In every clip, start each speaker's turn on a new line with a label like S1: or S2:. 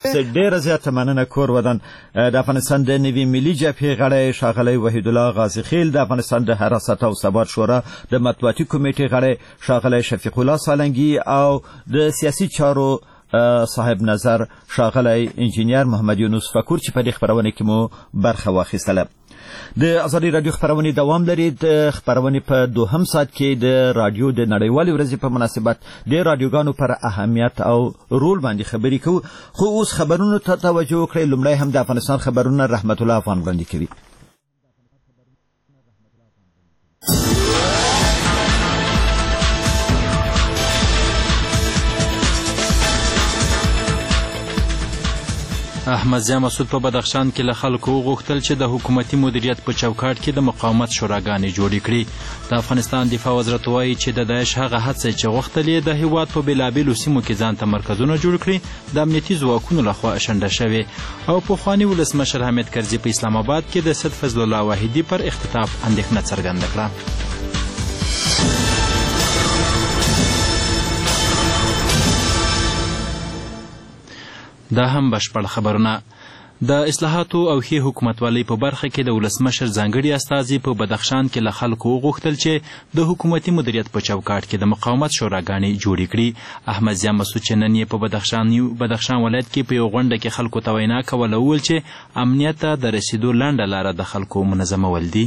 S1: ډېره زیاته مننه کور ودان. د افغانستان د نوي ملي جبهې غړی ښاغلی وحید الله غازي خیل، د افغانستان د حراست او ثبات شورا د مطبوعاتي کمیټې غړی ښاغلی شفیق الله سالنګي او د سیاسي چارو صاحب نظر ښاغلی انجینیر محمد یونس فکور چې په دې خپرونه کې مو برخه واخیستله. د ازادي رادیو خپرونې دوام لري. د خپرونې په دوهم ساعت کې د رادیو د نړیوالې ورځې په مناسبت د رادیوګانو پر اهمیت او رول باندې خبرې کوو. خو اوس خبرونو ته توجه وکړئ. لومړی هم د افغانستان خبرونه رحمت الله افغان وړاندې کوي.
S2: احمد ضیا مسعود په بدخشان کې له خلکو وغوښتل چې د حکومتي مدیریت په چوکاټ کې د مقاومت شوراګانې جوړې کړي. د افغانستان دفاع وزارت وایي چې د داعش هغه هڅې چې غوښتل یې د هیواد په بېلابېلو سیمو کې ځان ته مرکزونه جوړ کړي د امنیتي ځواکونو لخوا شنډه شوې. او پخواني ولسمشر حامد کرزي په اسلام آباد کې د سید فضل الله واحدي پر اختطاف اندېښنه څرګنده کړه. دا هم بشپړ خبرونه. د اصلاحاتو او ښې حکومتوالۍ په برخه کې د ولسمشر ځانګړي استازي په بدخشان کې له خلکو وغوښتل چې د حکومتي مدیریت په چوکاټ کې د مقاومت شوراګانې جوړې کړي. احمد ضیا مسعود چې نن یې په بدخشان ولایت کې په یو غونډه کې خلکو ته وینا کوله وویل چې امنیت ته د رسیدو لنډه لاره د خلکو منظمول دي.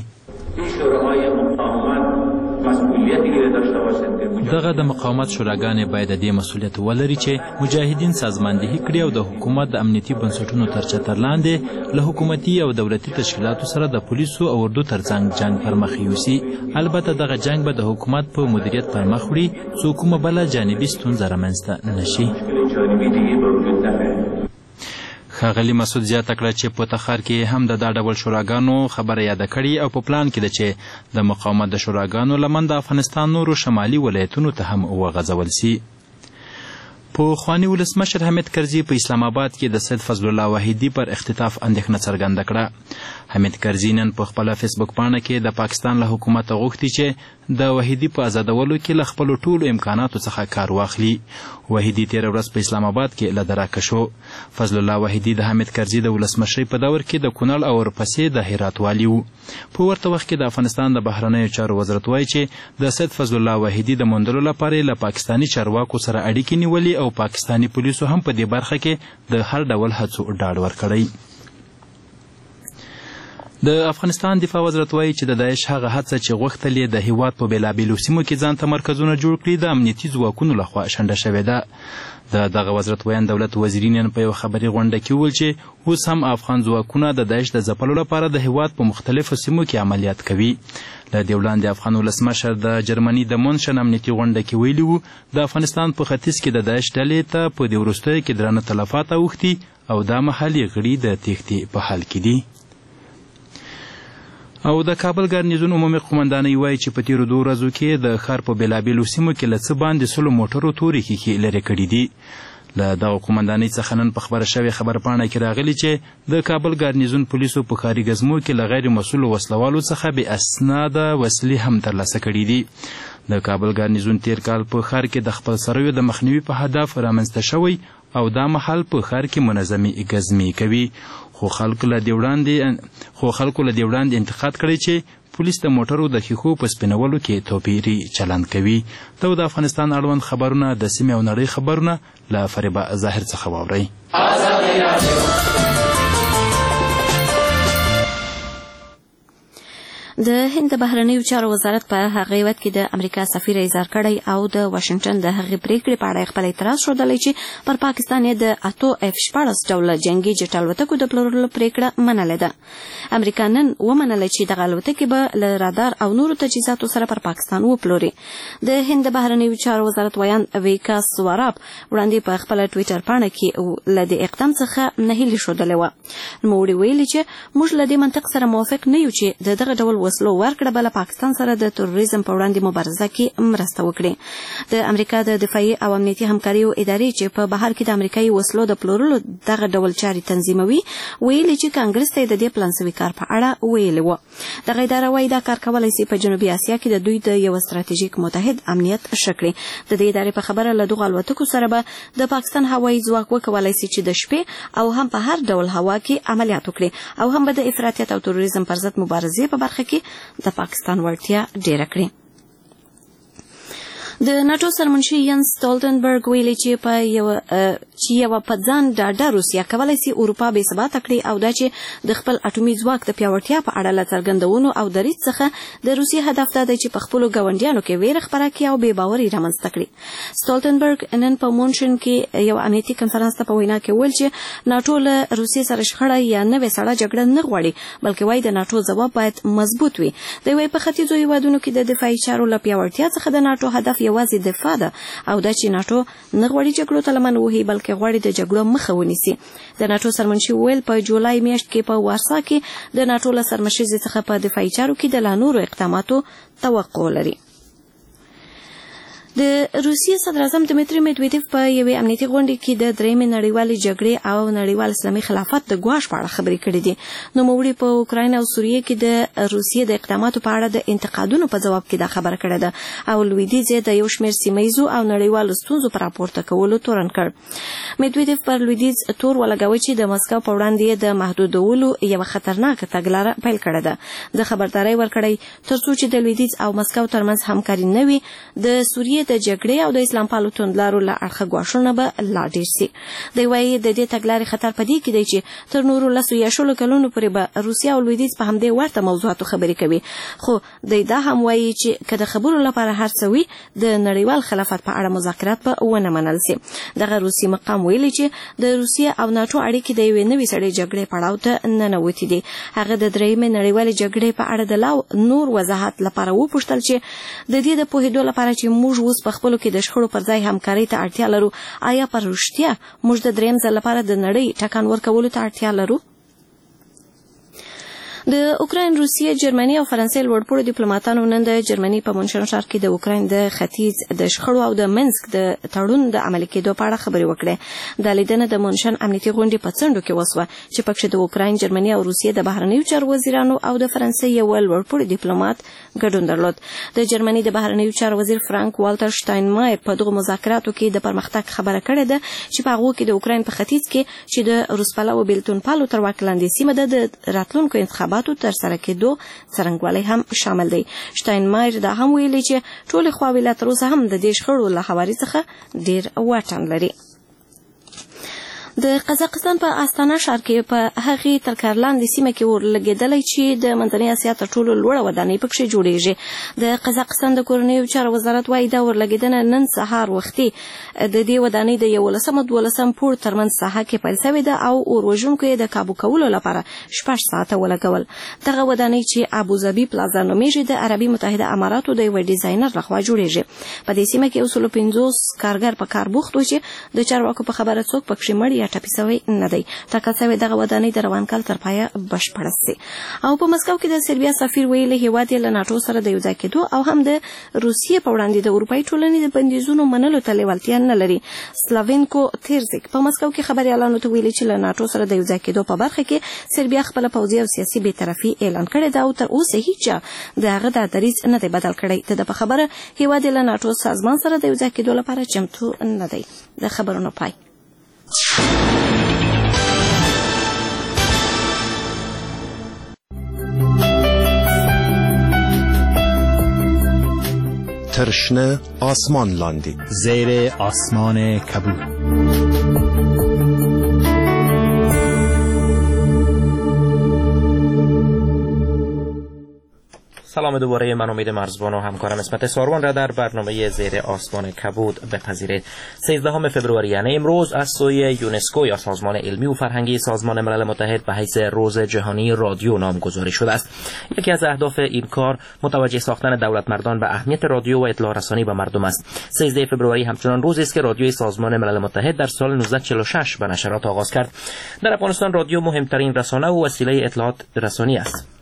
S2: دغه د مقاومت شوراګانې باید د دې مسؤلیت ولري چې مجاهدین سازماندهي کړي او د حکومت د امنیتي بنسټونو تر چتر لاندې له حکومتي او دولتي تشکیلاتو سره د پولیسو او اردو ترڅنګ جنگ پر مخ یوسي. البته دغه جنگ به د حکومت په مدیریت پر مخ وړي څو کومه بله جانبي ستونزه رامنځته نه شي. ښاغلي مسعود زیاته کړه چې په تخار کې هم د دا ډول شوراګانو خبره یاده کړې او په پلان کې ده چې د مقاومت د شوراګانو لمن د افغانستان نورو شمالي ولایتونو ته هم وغځول سي. پخواني ولسمشر حامد کرزي په اسلام آباد کې د سید فضل الله واحدي پر اختطاف اندېښنه څرګنده کړه. حامد کرزي نن په خپله فیسبوک پاڼه کې د پاکستان له حکومته غوښتي چې د واحدي په آزادولو کې له خپلو ټولو امکاناتو څخه کار واخلي. واحدي تېره ورځ په اسلام آباد کې له دراکه شو. فضل الله واحدي د حامد کرزي د ولسمشرۍ په دور کې د کونړ او ورپسې د هرات والي و. په ورته وخت کې د افغانستان د بهرنیو چارو وزارت وایي چې د سید فضل الله واحدي د موندلو لپاره له پاکستاني چارواکو سره اړیکې نیولې او پاکستاني پولیسو هم په دې برخه کې د هر ډول هڅو ډاډ ورکړی. د افغانستان دفاع وزارت وایي چې د داعش هغه هڅه چې غوښتل یې د هیواد په بېلابېلو سیمو کې ځان ته مرکزونه جوړ کړي د امنیتي ځواکونو لخوا شنډه شوې ده. د دغه وزارت ویان دولت وزیرین نن په یو خبري غونډه کې وویل چې اوس هم افغان ځواکونه د داعش د ځپلو لپاره د هیواد په مختلفو سیمو کې عملیات کوي. له دې وړاندې افغان ولسمشر د جرمني د مونشن امنیتي غونډه کې ویلي وو د افغانستان په ختیځ کې د داعش ډلې ته په دې وروستیو کې درانه تلفات اوښتي او دا مهال یې غړي د تېښتې په حال کې دي. او د کابل ګارنیزون عمومي قومندانۍ وایي چې په تېرو 2 ورځو کې د ښار په بېلابېلو سیمو کې له څه باندې 100 موټرو تورې ښیښې لرې کړي دي. له دغه قومندانۍ څخه نن په خبره شوې خبرپاڼه کې راغلي چې د کابل ګارنیزون پولیسو په ښاري ګزمو کې له غیر مسؤلو وسلوالو څخه بې اسناده وسلې هم ترلاسه کړي دي. د کابل ګارنیزون تېر کال په ښار کې د خپلسریو د مخنیوي په هدف رامنځته شوی او دا مهال په ښار کې منظمې ګزمې کوي. خو خلکو له دې وړاندې انتقاد کړی چې پولیس د موټرو د ښیښو په سپینولو کې توپیري چلند کوي. ته د افغانستان اړوند خبرونه د سیمې او نړۍ خبرونه له فریبه ظاهر څخه واورئ.
S3: د هند د بهرنیو چارو وزارت په هغه وخت کې د امریکا سفیر اظهار کړی او د واشنگټن د هغې پریکړې په اړه خپل اعتراض ښودلی چې پر پاکستان یې د 8 F-14 ډوله جنګي جټ الوتکو د پلورلو پریکړه منلې ده. امریکا نن ومنله چې دغه الوتکې به له رادار او نورو تجهیزاتو سره پر پاکستان وپلوري. د هند د بهرنیو چارو وزارت ویان ویکاس سواراب وړاندې په خپل ټویټر پاڼه کې له دې اقدام څخه نهیلي ښودلې وه. نوموړي ویلي چې موږ له دې منطق سره موافق نه یو چې دغه ډول وسلو ورکړه بل پاکستان سره د تروریزم په وړاندې مبارزه کې مرسته وکړي. د امریکا د دفاعي او امنیتي همکاریو ادارې چې په بهر کې د امریکایي وسلو د پلورلو دغه ډول چاري تنظیموي ویلي چې کانګرس ته د دې پلان شوي کار په اړه ویلي و. دغه اداره وايي دا کار کولی شي په جنوبي اسیا کې د دوی د یو ستراتیژیک متحد امنیت ښه کړي. د دې ادارې په خبره له دغو الوتکو سره به د پاکستان هوایي ځواک وکولی شي چې د شپې او هم په هر ډول هوا کې عملیات وکړي او هم به د افراطیت او تروریزم پر ضد مبارزې په برخه کې د پاکستان وړتیا ډیره کړي. د ناتو سرمنشي ینس سټولټنبرګ ویلي چې یو په ځان ډاډه روسیه کولی شي اروپا بې ثباته کړي او دا چې د خپل اټومي ځواک د پیاوړتیا په اړه له څرګندونو او دریځ څخه د روسیې هدف دا دی چې په خپلو ګاونډیانو کې ویره خپره کړي او بې باوري رامنځته کړي. سټولټنبرګ نن په مونشن کې یو امنیتي کنفرانس ته په وینا کې ویل چې ناتو له روسیې سره شخړه یا نوې سړه جګړه نه غواړي بلکې وايي د ناتو ځواب باید مضبوط وي. دوی وايي په ختیځو هیوادونو کې د دفاعي چارو له پیاوړتیا څخه د ناتو هدف یوازې دفاع ده او دا چې ناتو نه غواړي جګړو ته لمن وهي بلکې غواړي د جګړو مخه ونیسي. د ناتو سرمنشي ویل په جولای میاشت کې په وارسا کې د ناتو له سرمشرۍ څخه په دفاعي چارو کې د لا نورو اقداماتو توقع لري. د روسیې صدر اعظم دمیتری میدویدیف په یوې امنیتي غونډې کې د درېیمې نړیوالې جګړې او نړیوال اسلامي خلافت د ګواښ په اړه خبرې کړې دي. نوموړي په اوکراین او سوریې کې د روسیې د اقداماتو په اړه د انتقادونو په ځواب کې دا خبره کړې ده او لویدیځ یې د یو شمېر سیمهییزو او نړیوالو ستونزو په راپورته کولو تورن کړ. میدویدیف پر لویدیځ تور ولګاوه چې د مسکو په وړاندې د محدودولو یوه خطرناکه تګلاره پیل کړې ده. د خبرداری ورکړی تر څو چې د لویدیځ او مسکو ترمنځ همکاري نه وي د سوریې د جګړې او د اسلام پالو توندلارو له اړخه ګواښونه به لا ډېر سي. دوی وايي د دې تګلارې خطر په دې کې دی چې تر نورو 10 یا 16 کلونو پورې به روسیه او لویدیځ په همدې ورته موضوعاتو خبرې کوي. خو دوی دا هم وايي چې که د خبرو لپاره هر څه وي د نړیوال خلافت په اړه مذاکرات به ونه منل سي. دغه روسي مقام ویلي چې د روسیه او ناتو اړیکې د یوې نوې سړې جګړې پړاو ته ننوتې دي. هغه د درېیمې نړیوالې جګړې په اړه د نور وضاحت لپاره وپوښتل چې د دې د پوهېدو لپاره چې موږ اوس په خپلو کې د شخړو پر ځای همکارۍ ته اړتیا لرو آیا پر رښتیا موږ د درېیم ځل لپاره د نړۍ ټکان ورکولو ته اړتیا لرو؟ د اوکراین، روسیې، جرمني او فرانسې لوړپوړو ډیپلوماټانو نن د جرمني په مونشن ښار کې د اوکراین د ختیځ د شخړو او د منسک د تړون د عملي کېدو په اړه خبرې وکړې. دا لیدنه د مونشن امنیتي غونډې په څنډو کې وسوه چې پکښې د اوکراین، جرمني او روسیې د بهرنیو چارو وزیرانو او د فرانسې یو لوړپوړي ډیپلوماټ ګډون درلود. د جرمني د بهرنیو چارو وزیر فرانک والټر شټاینمایر په دغو مذاکراتو کې د پرمختګ خبره کړې ده چې په هغو کې د اوکراین په ختیځ کې چې د روسپالو بیلتون پالو تر واک لاندې سیمه ده د راتلونکو انتخاباتو ترسره کېدو څرنګوالی هم شامل دی. شټاینمایر دا هم ویلي چې ټولې خواوې لا تر اوسه هم د دې شخړو له هواري څخه ډېر واټن لري. د قزاقستان په استانا ښار کې په هغې تر کارلاندې سیمه کې ورلګېدلی چې د منځنۍ اسیا تر ټولو لوړه ودانۍ پکښې جوړېږي. د قزاقستان د کورنیو چارو وزارت وایي دا ورلګېدنه نن سهار وختي د دې ودانۍ د 11 او 12 پوړ ترمنځ ساحه کې پیل شوې ده او اوروژونکو یې د کابو کولو لپاره 6 ساعته ولګول. دغه ودانۍ چې ابوظبي پلازا نومیږي د عربي متحده اماراتو د یوه ډیزاینر لخوا جوړېږي. په دې سیمه کې 150 کارګر په کار بوخت و چې د چارواکو په خبره څوک پکښې مړ ټپي سوی نه دی. ټاکل سوې دغه ودانۍ د روان کال تر پایه بشپړه سي. او په مسکو کې د سربیا سفیر ویلي هیواد یې له ناټو سره د یوځای کېدو او هم د روسیې په وړاندې د اروپایي ټولنې د بندیزونو منلو ته لیوالتیا نه لري. سلاوینکو تیرزیک په مسکو کې خبریالانو ته ویلي چې له ناټو سره د یوځای کېدو په برخه کې سربیا خپله پوځي او سیاسي بېطرفي اعلان کړې ده او تر اوسه هیچا د هغه دا دریځ نه دی بدل کړی. د ده په خبره هیواد یې له ناټو سازمان سره د یوځای کېدو لپاره چمتو نه دی. د خبرونو پای.
S4: ترشنه آسمان لاندی
S5: زیر آسمان کبود.
S6: سلام دوباره، من امید مرزبان و همکارم اسمت ساروان را در برنامه زیر آسمان کبود بپذیرید. 13 فوریه یعنی امروز از سوی یونسکو یا سازمان علمی و فرهنگی سازمان ملل متحد به حیث روز جهانی رادیو نامگذاری شده است. یکی از اهداف این کار متوجه ساختن دولتمردان به اهمیت رادیو و اطلاع رسانی به مردم است. 13 فوریه همچنان روزی است که رادیوی سازمان ملل متحد در سال 1946 به نشرات آغاز کرد. در افغانستان رادیو مهمترین رسانه و وسیله اطلاعات رسانی است.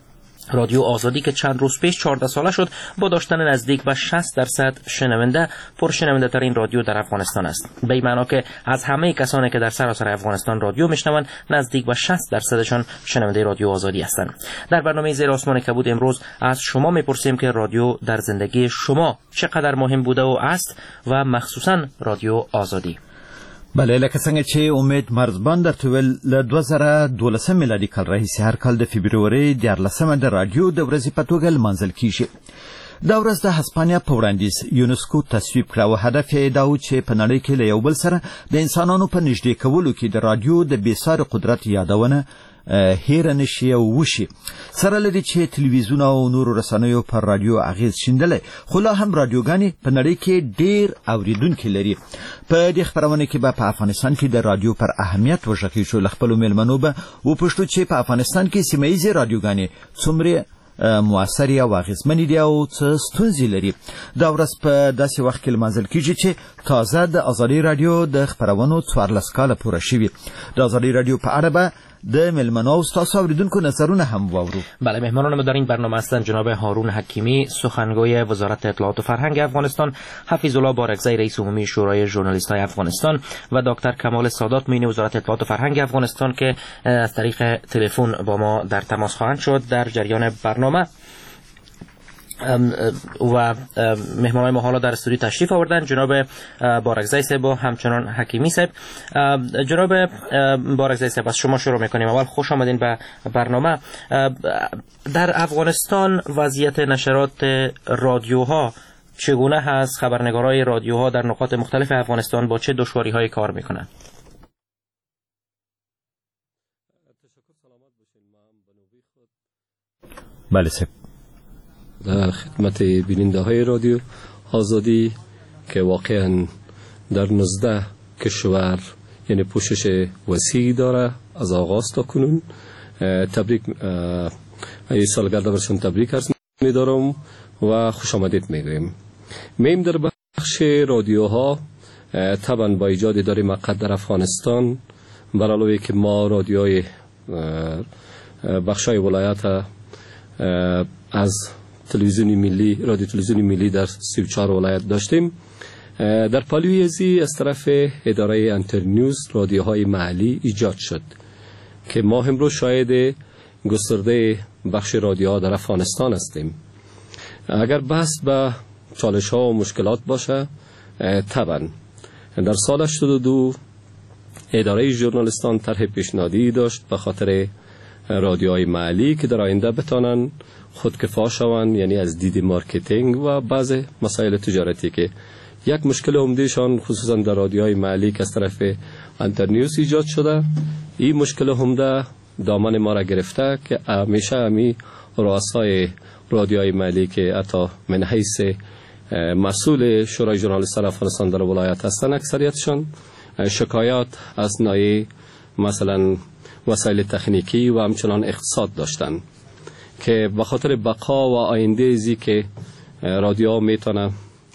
S6: رادیو آزادی که چند روز پیش 14 ساله شد با داشتن نزدیک به 60% شنونده پرشنونده ترین رادیو در افغانستان است. به این معنا که از همه کسانی که در سراسر افغانستان رادیو میشنوند نزدیک به 60% شنونده رادیو آزادی هستند. در برنامه زیر آسمان کبود امروز از شما میپرسیم که رادیو در زندگی شما چقدر مهم بوده و است و مخصوصا رادیو آزادی.
S1: بله، لکه څنګه چې امید مرزبان درته ویل له 2012 میلادي کال راهیسې هر کال د فبرورۍ 14مه د رادیو د ورځې په توګه لمانځل کیږي. دا ورځ د هسپانیا په وړاندیز یونسکو تصویب کړه او هدف یې دا و چې په نړۍ کې له یو بل سره د انسانانو په نږدې کولو کې د رادیو د بېساري قدرت یادونه هیر نشي او وشي. سره لدی چې تلویزیون او نورو رسنیو پر رادیو اغیز شیندلې، خو لا هم رادیوګانې په نړۍ کې ډیر اوریدونکي لري. په دې خبرونه کې به په افغانستان کې د رادیو پر اهمیت وشکې شو. خپل ملمنو به وپوښتو چې په افغانستان کې سیمایي رادیوګانې څومره موثرې او اغیزمنې دي او څه ستونزې لري. دا ورځ په داسې وخت کې لمانځل کیږي چې تازه د آزادي رادیو د خبرونو 14 کاله پوره شوي. د آزادي رادیو په اړه به د ملمنو او تاسو اوریدونکو نظرونه هم واورو.
S6: بله، مهمانان ما در این برنامه هستند جناب هارون حکیمی، سخنگوی وزارت اطلاعات و فرهنگ افغانستان، حفیظ الله بارکزی، رئیس عمومی شورای ژورنالیست‌های افغانستان و دکتر کمال سادات، معین وزارت اطلاعات و فرهنگ افغانستان که از طریق تلفن با ما در تماس خواهند شد در جریان برنامه. و مهمانای ما حالا در استودیو تشریف آوردن. جناب بارکزی صاحب و همچنان حکیمی صاحب. جناب بارکزی صاحب از شما شروع میکنیم. اول خوش آمدین به برنامه. در افغانستان وضعیت نشرات رادیوها چگونه هست؟ خبرنگارای رادیوها در نقاط مختلف افغانستان با چه دشواری‌هایی کار میکنند؟
S1: بله صاحب.
S7: در خدمت بیننده های رادیو آزادی که واقعا در 19 کشور یعنی پوشش وسیعی داره از آغاز تا کنون. تبریک ای سالگرد برشون تبریک عرض می‌دارم و خوش آمدید میگویم. میم در بخش رادیوها طبعا با ایجاد اداره مقعد در افغانستان بر علاوه که ما رادیوهای بخشای ولایت از تلویزیون ملی، رادیو تلویزیون ملی در 34 ولایت داشتیم. در پالوی ازی از طرف اداره انترنیوز رادیوهای محلی ایجاد شد که ما امروز شاهد گسترده بخش رادیوها در افغانستان هستیم. اگر بحث به چالش ها و مشکلات باشه، طبعا در سال 82 اداره ژورنالیستان طرح پیشنهادی داشت به خاطر رادیوهای محلی که در آینده بتانن خودکفا شوند، یعنی از دید مارکتینگ و بعض مسائل تجارتی که یک مشکل عمدهشان خصوصا در رادیوهای محلی که از طرف انترنیوز ایجاد شده. این مشکل عمده دامن ما را گرفته که همیشه همی رؤسای رادیوهای محلی که حتی من حیث مسئول شورای ژورنالیستان افغانستان در ولایت هستند اکثریتشان شکایات از ناحیه مثلا وسایل تکنیکی و همچنان اقتصاد داشتند که به خاطر بقا و آینده ازی که رادیو میتونه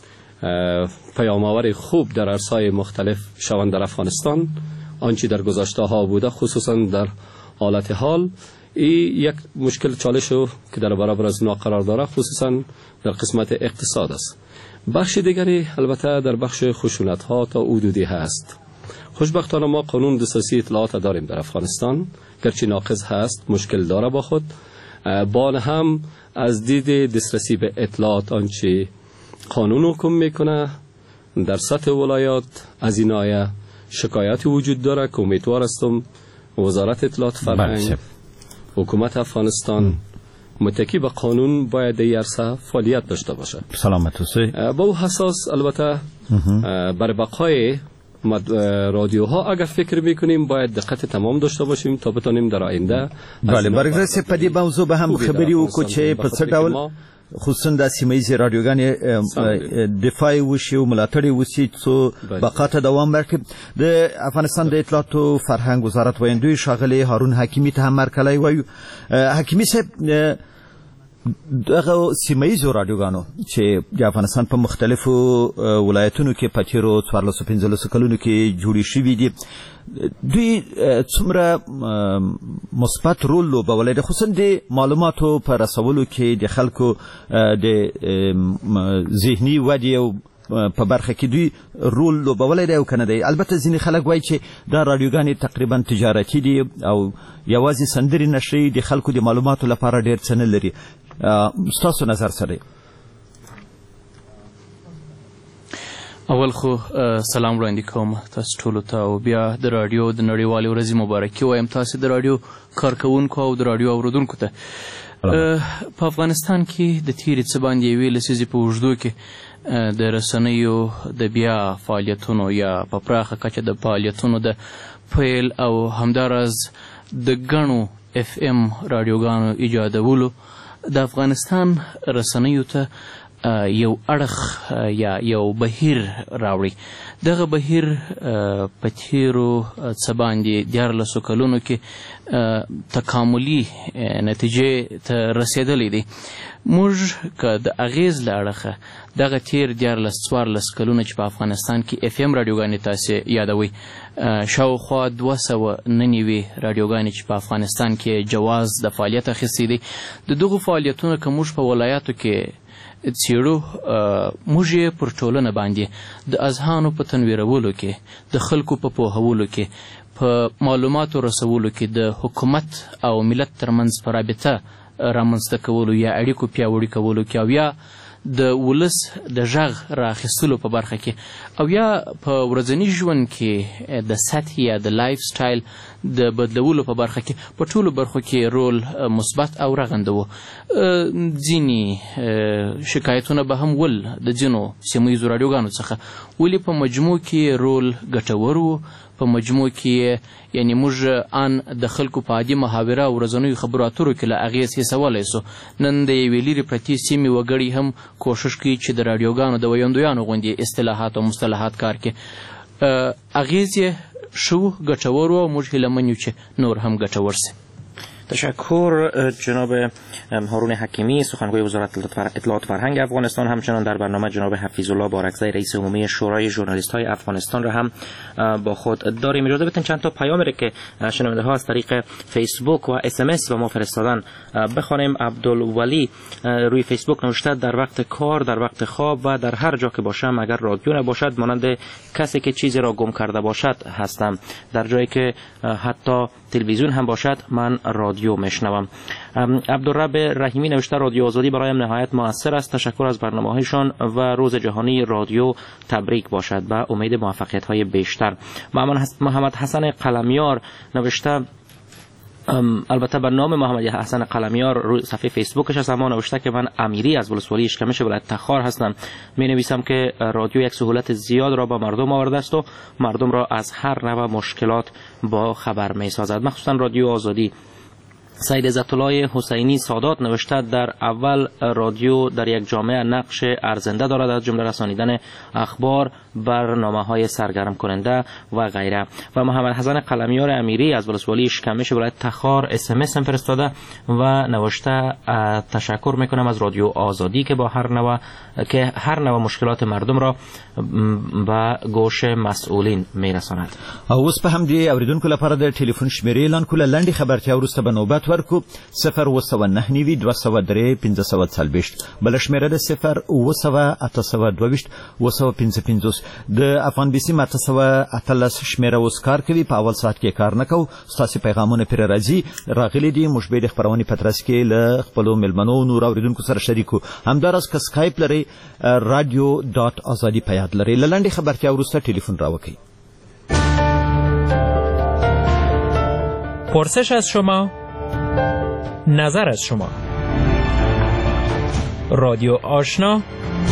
S7: پیام‌آور خوب در عرصه‌های مختلف شوند در افغانستان، آنچه در گذشته ها بوده خصوصا در حالت حال این یک مشکل چالشو که در برابر از اونا قرار داره خصوصا در قسمت اقتصاد است. بخش دیگری البته در بخش خشونت ها تا حدودی هست. خوشبختانه ما قانون دسترسی اطلاعات داریم در افغانستان، گرچه ناقص هست، مشکل داره با خود. با هم از دید دسترسی به اطلاعات آنچه قانون حکم میکنه در سطح ولایات از این آیه شکایاتی وجود داره که امیدوار هستم وزارت اطلاعات فرهنگ حکومت افغانستان متکی به قانون باید در عرصه فعالیت داشته باشه.
S1: سلامت اوسئ.
S7: با او حساس البته برای بقای رادیوها اگر فکر میکنیم باید دقت تمام داشته باشیم تا بتونیم در آینده.
S1: بله، برگرسه په دې موضوع به هم خبري وکړو چې په څه ډول خصوصا د سیمایي رادیوګانې دفاع وشي او ملاتړ وشي څو بقا ته دوام ورکړي. د افغانستان د اطلاعات او فرهنګ وزارت ویندوی ښاغلی هارون حکیمی ته هم مرکلی وایو. حکیمی صاحب، دغه سیمایي رادیوګانو چې د افغانستان په مختلفو ولایتونو کې په تیرو 1415 کلونو کې جوړې شوي دي دوی څومره مثبت رول لوبولی دی خصوصا د معلوماتو په رسولو کې د خلکو د ذهني ودې او په برخه کې دوی رول لوبولی دی او کنه دی. البته ځینې خلک وایي چې دا رادیوګانې تقریبا تجارتي دي او یوازې سندرې نشرې د خلکو د معلوماتو لپاره ډېر څه نه لري. ستاسو نظر سره
S8: اول خو سلام وړاندې کوم تاسو ټولو ته او بیا د رادیو د نړیوالې ورځې مبارکي وایم تاسو د رادیو کارکوونکو او د رادیو اوریدونکو ته. په افغانستان کې د تیرې څه باندې یوې لسیزې په اوږدو کې د رسنیو د بیا فعالیتونو یا په پراخه کچه د فعالیتونو د پیل او همداراز د ګڼو FM رادیوګانو ایجادولو د افغانستان رسنیو ته یو اړخ یا یو بهیر راوړي. دغه بهیر په تیرو څه باندې 14 کلونو کې تکاملي نتیجې ته رسېدلی دی. موږ که د اغیز له اړخه دغه تیر 14 کلونه چې په افغانستان کې FM رادیوګانې تاسې یادوئ شاوخوا 299 رادیوګانې چې په افغانستان کې جواز د فعالیت اخیستی دی. د دغو فعالیتونو که موږ په ولایاتو کې څیړو موږ یې پر ټولنه باندې د اذهانو په تنویرولو کې د خلکو په پوهولو کې په معلوماتو رسولو کې د حکومت او ملت ترمنځ په رابطه رامنځته کولو یا اړیکو پیاوړي کولو کې او یا د ولس د غږ راخیستلو په برخه کې او یا په ورځني ژوند کې د سطحي یا د لایف سټایل د بدلولو په برخه کې په ټولو برخو کې رول مثبت او رغنده و. ځینې شکایتونه به هم ول د ځینو سیمهییزو رادیوګانو څخه ولې په مجموع کې رول ګټور و. په مجموع کې یعنی موږ ان د خلکو په عادي محاوره او ورځنیو خبرو اترو کې له اغیز حسولی سو. نن د یوې لرې پرتې سیمې وګړي هم کوشش کوي چې د رادیوګانو د ویندویانو غوندې اصطلاحات او مصطلحات کار کې اغیز یې شو ګټور و. موږ هیله یو چې نور هم ګټور سي.
S6: تشکر جناب هارون حکیمی سخنگوی وزارت اطلاعات فرهنگ افغانستان. همچنان در برنامه جناب حفیظ الله بارکزی رئیس عمومی شورای ژورنالیست های افغانستان را هم با خود داریم. اجازه بدین چند تا پیام را که شنونده ها از طریق فیسبوک و SMS به ما فرستادن بخوانیم. عبدالولی روی فیسبوک نوشته در وقت کار، در وقت خواب و در هر جا که باشم اگر رادیو نباشد مانند کسی که چیزی را گم کرده باشد هستم. در جایی که حتی تلویزیون هم باشد من رادیو میشنوم. عبدالرب رحیمی نوشته رادیو آزادی برایم نهایت مؤثر است. تشکر از برنامه‌هایشان و روز جهانی رادیو تبریک باشد و امید موفقیت‌های بیشتر. محمد حسن قلمیار نوشته البته به نام محمد حسن قلمیار روی صفحه فیسبوکش است اما نوشته که من امیری از ولسوالی اشکمش ولایت تخار هستم. می نویسم که رادیو یک سهولت زیاد را به مردم آورده است و مردم را از هر نوع مشکلات با خبر می سازد، مخصوصا رادیو آزادی. سید عزت الله حسینی سادات نوشته در اول رادیو در یک جامعه نقش ارزنده دارد از جمله رسانیدن اخبار، برنامه‌های سرگرم کننده و غیره. و محمد حسن قلمیار امیری از ولسوالی اشکمش ولایت تخار SMS هم فرستاده و نوشته تشکر میکنم از رادیو آزادی که هر نوع مشکلات مردم را به گوش مسئولین میرساند.
S1: اوس په هم دی اوریدونکو لپاره د ټلیفون شمیرې اعلان کوله. لنډي خبرتیا وروسته به نوبت ورکو 0 203 540 بل شمیره د 0 822 د افغان بي سي ماته 113 شمیره اوس کار کوي. په اول ساعت کې کار نه کوو. ستاسو پیغامونه پر راځي راغلي دي. موږ به د خبرونې پترس کې له خپل ملمنو نور اوریدونکو سره شریکو. همدارس که سکایپ لري radio.azadi په یاد لري. لنډي خبرتیا وروسته ټلیفون راوکي.
S9: پرسش از شما، نظر از شما. رادیو آشنا،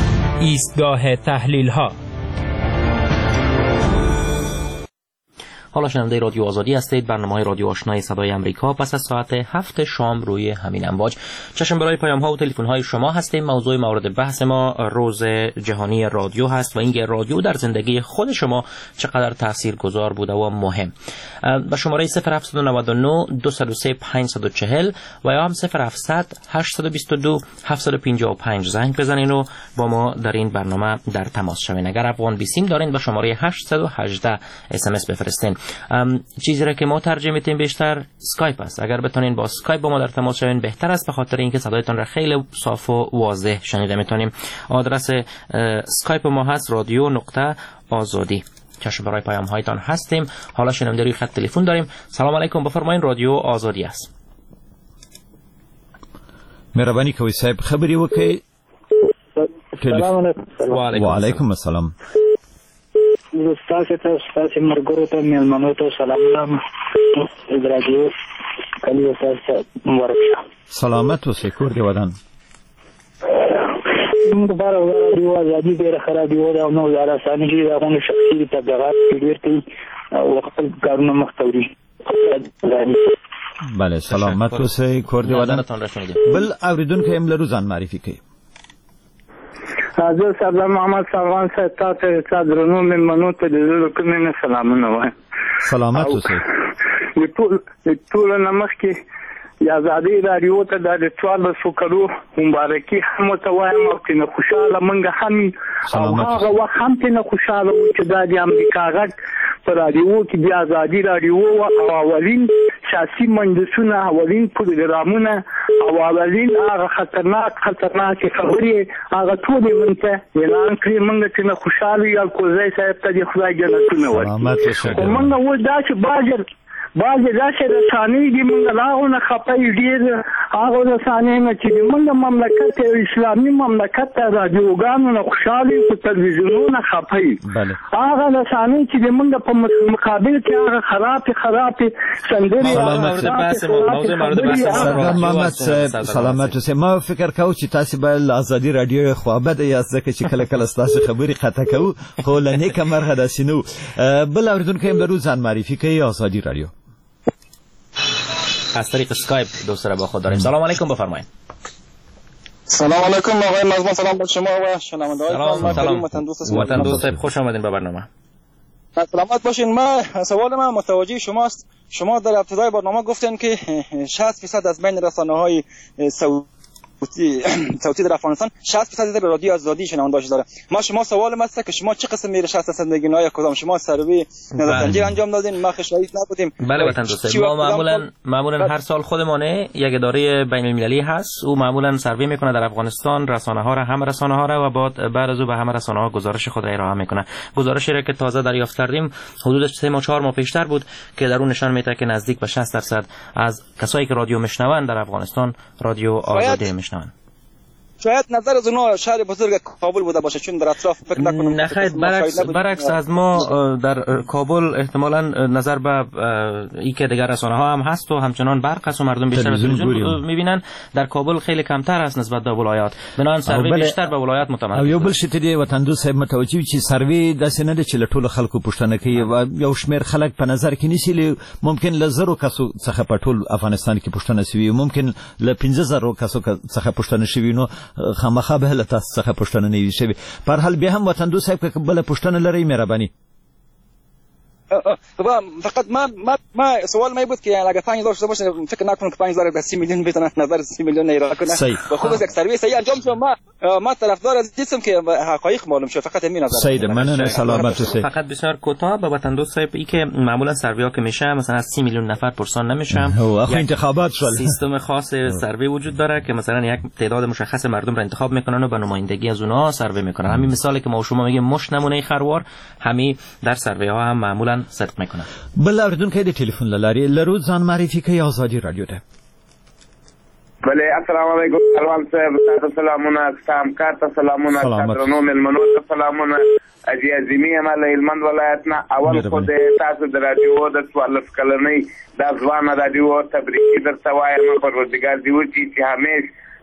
S9: ایستگاه تحلیل ها.
S6: حالا شنونده رادیو آزادی هستید. برنامه‌های رادیو آشنای صدای آمریکا پس از ساعت 7 شام روی همین امواج. چشم برای پیام‌ها و تلفن‌های شما هستیم. موضوع مورد بحث ما روز جهانی رادیو هست و اینکه رادیو در زندگی خود شما چقدر تاثیرگذار بوده و مهم. با شماره 0799 203 540 و یا هم 0700 822 755 زنگ بزنین و با ما در این برنامه در تماس شوین. اگر افغان بیسیم دارین با شماره 818 SMS بفرستین. چیزی را که ما ترجیح میتیم بیشتر اسکایپ است. اگر بتونین با اسکایپ با ما در تماس شوین بهتر است، به خاطر اینکه صدایتان را خیلی صاف و واضح شنیده میتونیم. آدرس اسکایپ ما هست radio.azadi. چشم برای پیام هایتان هستیم. حالا شنونده روی خط تلفن داریم. سلام علیکم، بفرمایید، رادیو آزادی است.
S1: مهربانی کوي صاحب خبري وکي.
S10: سلام علیکم.
S1: و علیکم السلام.
S10: تاسو مرګورو ته مېلمنو ته سلام. رادیو کلیو تاسو مبارک.
S1: سلامت اوسئ، کور دی ودان.
S10: دوباره رادیو آزادي ډېره ښه رادیو ده او نو زاره ثاني کې هغه شخصي تبلیغات ډېر کوي او خپل کارونه مخ ته وړي.
S1: بله سلامت اوسئ، کور دی ودان. بل اوریدونکو هم لرو ځان معرفي کوي.
S10: حضرت سردار محمد صاحب ته صدرونو مېلمنو ته د زړه کومې سلامونه وایم.
S1: سلامت اوسئ.
S10: ټول نمخ کې آزادي رادیو ته د 1400 کلو مبارکي هم ته وایم او چې خوشاله منګه هم او هغه وخت هم ته خوشاله و چې د امریکا غږ پر رادیو کې د آزادي رادیو او اولین سیاسي مجلسونه، اولین پروګرامونه او اولین هغه خطرناک خبرې هغه ټول منته اعلان کړی. منګه چې خوشاله یو کوزای صاحب ته د خدای جنتونه ورکړي. منګه و دا چې باز داسې رسانې دي موږ لاغونه خپای ډېر هغه رسانې نه چې موږ مملکت اسلامي مملکت ته رادیوګانو نه خوشاله په تلویزیونونو خپای. هغه رسانې چې موږ په مقابل کې هغه خراب سندري.
S1: محمد سلامت اوسئ. ما فکر کوم چې تاسو به آزادي رادیو خوابه یاست ځکه چې کله کله تاسو خبري خطا کوو خو لنه کمر غداسینو. بل اوریدونکو هم درو ځان معرفي کوي آزادی رادیو.
S6: از طریق اسکایپ دوست را با خود داریم. سلام علیکم، بفرمایید.
S11: سلام علیکم آقای مزمان، سلام بر شما و شنونده‌های
S6: سلام. وطن دوست خوش آمدین به برنامه.
S11: سلامت باشین. سوال من متوجه شماست. شما در ابتدای برنامه گفتین که 60% از بین رسانه‌های صوتی در افغانستان 60% رادیو آزادی شنونده‌اش داره. شما سوالم هست که شما چه قسم میره 60% نگینای کدام شما سروی نظرسنجی انجام دادین؟ ما شاهد نبودیم.
S6: بله وطن دوست، ما معمولا هر سال خودمانه یک اداره بین‌المللی هست، او معمولا سروی میکنه در افغانستان رسانه‌ها را، همه رسانه‌ها را، و بعد از او به همه رسانه‌ها گزارش خود را ارائه میکنه. گزارشی را که تازه دریافت کردیم حدود 3 ماه 4 ماه پیشتر بود که در اون نشان میده که نزدیک به 60% از کسایی که رادیو میشنوند در افغانستان رادیو آزادی میشنوند.
S11: شاید نظر از اونها شهر بزرگ کابل بوده باشه، چون در اطراف فکر نکنم.
S6: نه خیر، برعکس از ما در کابل احتمالاً نظر به ای که دیگر رسانه ها هم هست و همچنان برق هست و مردم بیشتر تلویزیون میبینن. در کابل خیلی کمتر است نسبت به ولایات، بنابراین سروی بیشتر به ولایات متمرکز.
S1: او یو بل شته دی وطن دوست صاحب متوجي چې سروي د سینې چې لټول خلکو پښتنه کوي او یو شمیر خلک په نظر کې نیسي، ممکن لزرو کسو څخه په ټول افغانستان کې پښتنه سوي، ممکن ل 15000 کسو څخه پښتنه شوي، نو خامخا به له تاسو څخه پښتنه نه وي شوي. پر حال به هم وطن دوست صاحب که بل پښتنه لري مهرباني.
S11: فقط ما سوال ما بود که اگه 5000 شده باشه فکر نکنم که 5000 به 30 میلیون بتونن نظر 30 میلیون ایران کنه. به خود یک سرویس صحیح انجام شد. ما طرفدار از دیدم که حقایق معلوم شد. فقط همین نظر.
S1: سید من سلامت اوسئ.
S6: فقط بسیار کوتاه به وطن دوست صاحب، ای که معمولا سروی‌ها که میشه مثلا از 30 میلیون نفر پرسان نمیشن.
S1: آخه انتخابات شد.
S6: سیستم خاص سروی وجود داره که مثلا یک تعداد مشخص مردم را انتخاب میکنن و به نمایندگی از اونها سروی میکنن. همین مثالی که ما شما میگیم مش نمونه خروار، همین در سروی ها هم معمولا صدق میکنن.
S1: بل اوریدونکو د ټلیفون لاري لرو ځان معرفي کوي آزادی رادیو ته.
S12: بله السلام علیکم سلام صاحب، سلامونه همکار ته سلامونه، درنو مېلمنو ته سلامونه. عظیمي عمل هلمند ولایت نه اول خو د تاسو د رادیو د 14 کلنۍ د ځوان رادیو تبریکي درته وایم، پروردګار دې وکړي چې همیش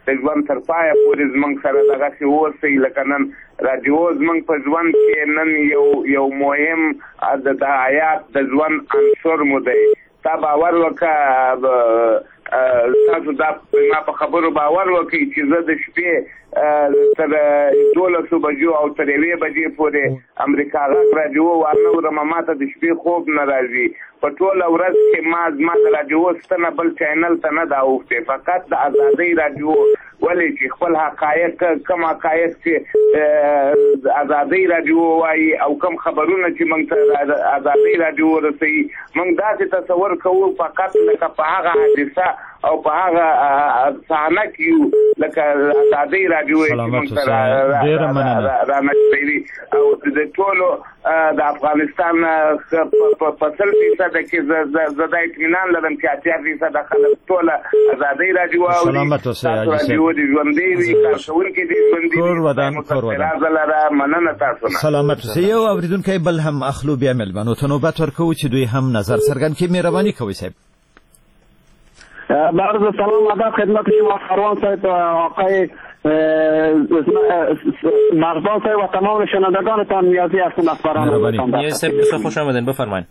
S12: د ژوند تر پایه پورې زموږ سره دغسې اوسئ لکه نن راډیو زموږ په ژوند کې نن یو مهم د حیات د ژوند عنصر مو دی. تا باور وکړه تاسو دا ما په خبرو باور وکړئ چې زه د شپې تر 12 بجو او تر 1 بجې پورې امریکا غږ راډیو وارنورم. ما ته د شپې خوب نه راځي. په ټوله ورځ کې ما د راډیو ستنه بل چینل ته نه دا اوښتې، فقط د ازادۍ راډیو. ولې چې خپل حقایق کم حقایق چې ازادۍ راډیو وایي او کم خبرونه چې موږ ته ازادۍ راډیو ورسوي، موږ داسې تصور کوو فقط لکه په هغه حادثه او په هغه صحنه کې یو لکه ازادۍ راډیو چې موږ ته رانقلوي. او د ټولو د افغانستان په 100% کې زه دا اطمینان لرم چې 80% خلک ټوله ازادۍ راډیو اوري. د ژوندۍ وي، کارکوونکي دي ژوندي وي. مننه تاسو نه.
S1: سلامت اوسئ. یو اورېدونکی بل هم اخلو، بیا مېلمنو ته نوبت ورکوو چې دوی هم نظر څرګند کړي. مهرباني کوئ صاحب.
S13: بعرض سلام ادب خدمت شما سروان صاحب، آقای مرزبان صاحب و تمام شنوندگانتان نیازی هستم از فرهنگ.
S6: نیازی صاحب خوش آمدین، بفرمایید.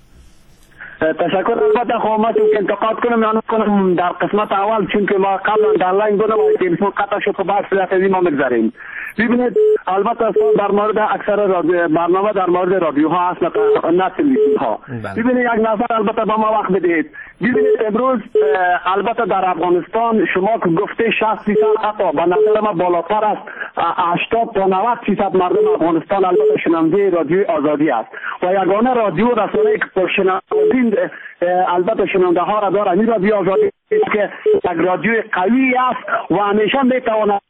S13: تشکر. البته خواهم که انتقاد کنم یا نکنم در قسمت اول، چون که ما قبلا در لاین بودم و تلفن قطع شد، بعد صورت ما بگذاریم. ببینید البته در مورد اکثر برنامه در مورد رادیوها هست نه تلویزیون ها. ببینید یک نظر البته با ما وقت بدید. ببینید امروز البته در افغانستان شما که گفته 60% حتی به نظر ما بالاتر است، 80 تا 90% مردم افغانستان البته شنونده رادیو آزادی است و یگانه رادیو رسانه‌ای که پرشنونده البته شنونده ها را داره این رادیو آزادی است که یک رادیو قوی است و همیشه میتواند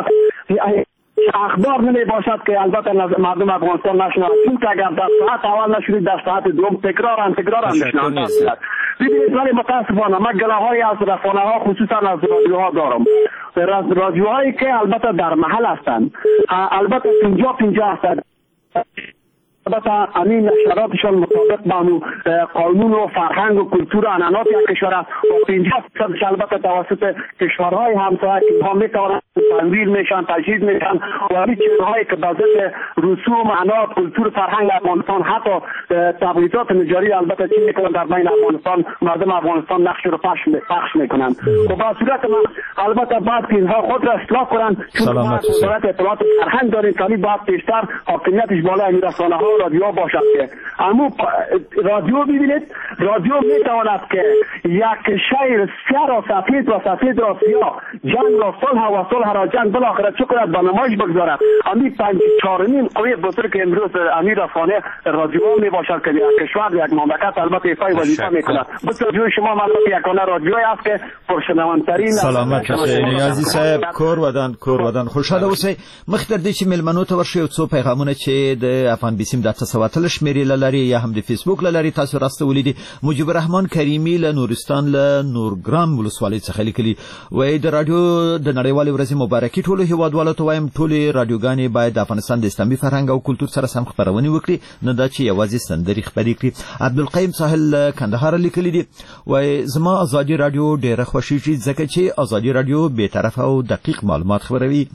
S13: اخبار نمی باشد که البته مردم افغانستان نشنوند، چون که اگر در ساعت اول نشنید در ساعت دوم تکرار میشنوند. ببینید ولی متاسفانه من گله‌هایی از رسانه‌ها خصوصا از رادیوها دارم، رادیوهایی که البته در محل هستند، البته 50-50 هستند. البته همین نشراتشان مطابق با قانون و فرهنگ و کلتور و عنعنات یک کشور است و 50% البته توسط کشورهای همسایه که ها میتوانند تنظیر میشن، تجهیز میشن و همین چیزهایی که به ضد رسوم، عنعنات، کلتور، فرهنگ افغانستان حتی تبلیغات نجاری البته چی میکنن در بین افغانستان، مردم افغانستان نقش رو پخش میکنن. و با صورت ما البته بعد که اینها خود را اصلاح کنن، چون ما وزارت اطلاعات فرهنگ داریم که باید بیشتر حاکمیتش بالای این رسانه‌ها رادیو باشد که اما رادیو ببینید رادیو میتواند که یک شهر سیاه را سفید و سفید را سیاه، جنگ را صلح و صلح را جنگ بالاخره چه کند به نمایش بگذارد. امی 5-4 قوی بزرگ که امروز امیر رسانه رادیو می باشد که یک کشور یک مملکت البته ایفای وظیفه میکند. بس رادیو شما مثلا یکانه رادیویی است که پرشنوندترین.
S1: سلامت باشید نیازی صاحب. کور ودان خوشحال اوسئ. مخکې د دې چې مېلمنو ته ورشئ یو څو پیغامونه چې د افغان بیسیم د تسواتل شمیرې لري یا هم د فیسبوک لري تاسو راستولې دي. مجيب الرحمن کریمی له نورستان له نورګرام ولسوالۍ څخه لیکلي وایي د رادیو د نړیوالې ورځې مبارکي ټولو هیوادوالو ته وایم ټولې رادیوګانې باید د افغانستان د اسلامي فرهنګ او کلتور سره سم خبرونه وکړي، نه دا چې یوازې سندري خبرې کړي. عبدالقیم ساحل کندهار لیکلي دي وایي زما ازادي رادیو ډېره خوښیږي ځکه چې ازادي رادیو به طرفه او دقیق معلومات خبروي.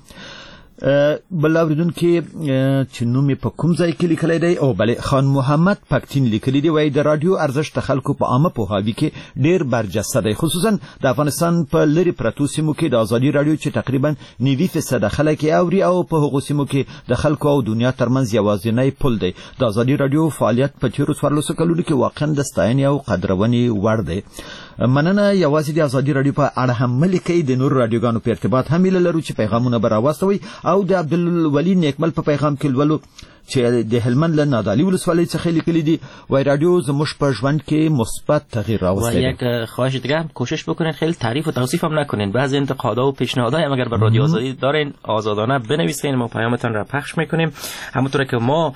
S1: بل اوریدونکي چې نوم یې په کوم ځای کې لیکلی دی او بله خان محمد پکتین لیکلی دی وایي د رادیو ارزښت د خلکو په عامه پوهاوي کې ډېر برجسته دی، خصوصا د افغانستان په لرې پرتو سیمو کې د ازادي رادیو چې تقریبا 90% خلک یې اوري او په هغو سیمو کې د خلکو او دنیا ترمنځ یوازینی پل دی. د ازادي رادیو فعالیت په تېرو 14 کلونو کې واقعا د ستاینې او قدرونې وړ دی. مننه. یوازې د ازادي رادیو په اړه هم ملیکي د نور رادیوګانو په ارتباط هم لرو چې پیغامونه به راواستوي او د عبدالولي نیکمل په پیغام کې لولو چې د هلمند له نادعلي ولسوالۍ څخه لیکلي دي وای رادیو زموږ په ژوند کې مثبت تغییر راوستی.
S6: و یک خواهش دیگه کوشش بکنید خیلی تعریف و توصیف هم نکنین، بعضی انتقادها و پیشنهادها هم اگر به رادیو آزادی دارین آزادانه بنویسین، ما پیامتون را پخش میکنیم. همونطور که ما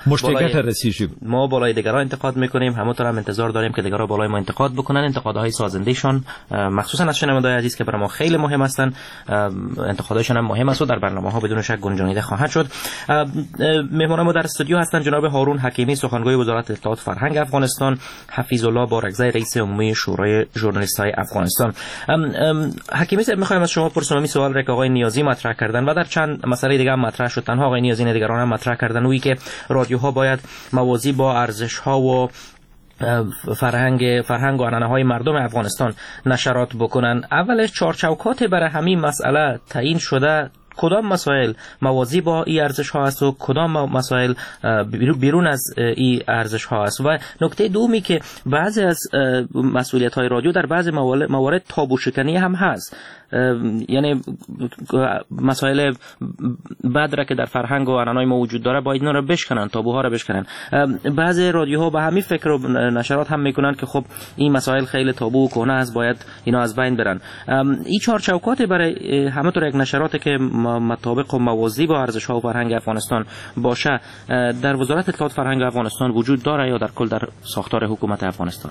S6: بالای دیگران انتقاد میکنیم همونطور هم انتظار داریم که دیگران بالای ما انتقاد بکنن. انتقادهای سازندهشان مخصوصا از شنوندگان عزیز که برای ما خیلی مهم هستند، انتقادهایشان هم مهم است و در برنامه‌ها بدون شک گنجانیده خواهد شد. مهمان ما در استودیو هستند جناب هارون حکیمی سخنگوی وزارت اطلاعات فرهنگ افغانستان، حفیظ الله بارکزی رئیس عمومی شورای ژورنالیست‌های افغانستان. حکیمی صاحب می‌خوایم از شما پرسیم این سوال را که آقای نیازی مطرح کردن و در چند مسئله دیگه هم مطرح شد، تنها آقای نیازی نه دیگران هم مطرح کردن، وی که رادیوها باید موازی با ارزش‌ها و فرهنگ و عنعنه‌های مردم افغانستان نشرات بکنن. اولش چارچوکات برای همین مسئله تعیین شده، کدام مسائل موازی با این ارزش ها است و کدام مسائل بیرون از این ارزش ها است؟ و نکته دومی که بعضی از مسئولیت های رادیو در بعضی موارد تابو شکنی هم هست، یعنی مسائل بد را که در فرهنگ و عنعنه‌های ما وجود داره باید اینا را بشکنن، تابوها را بشکنن. بعضی رادیوها به همین فکر و نشرات هم میکنن که خب این مسائل خیلی تابو و کهنه است، باید اینا از بین برن. این چارچوکات برای همونطور یک نشراتی که مطابق و موازی با ارزش ها و فرهنگ افغانستان باشه در وزارت اطلاعات فرهنگ افغانستان وجود داره یا در کل در ساختار حکومت افغانستان؟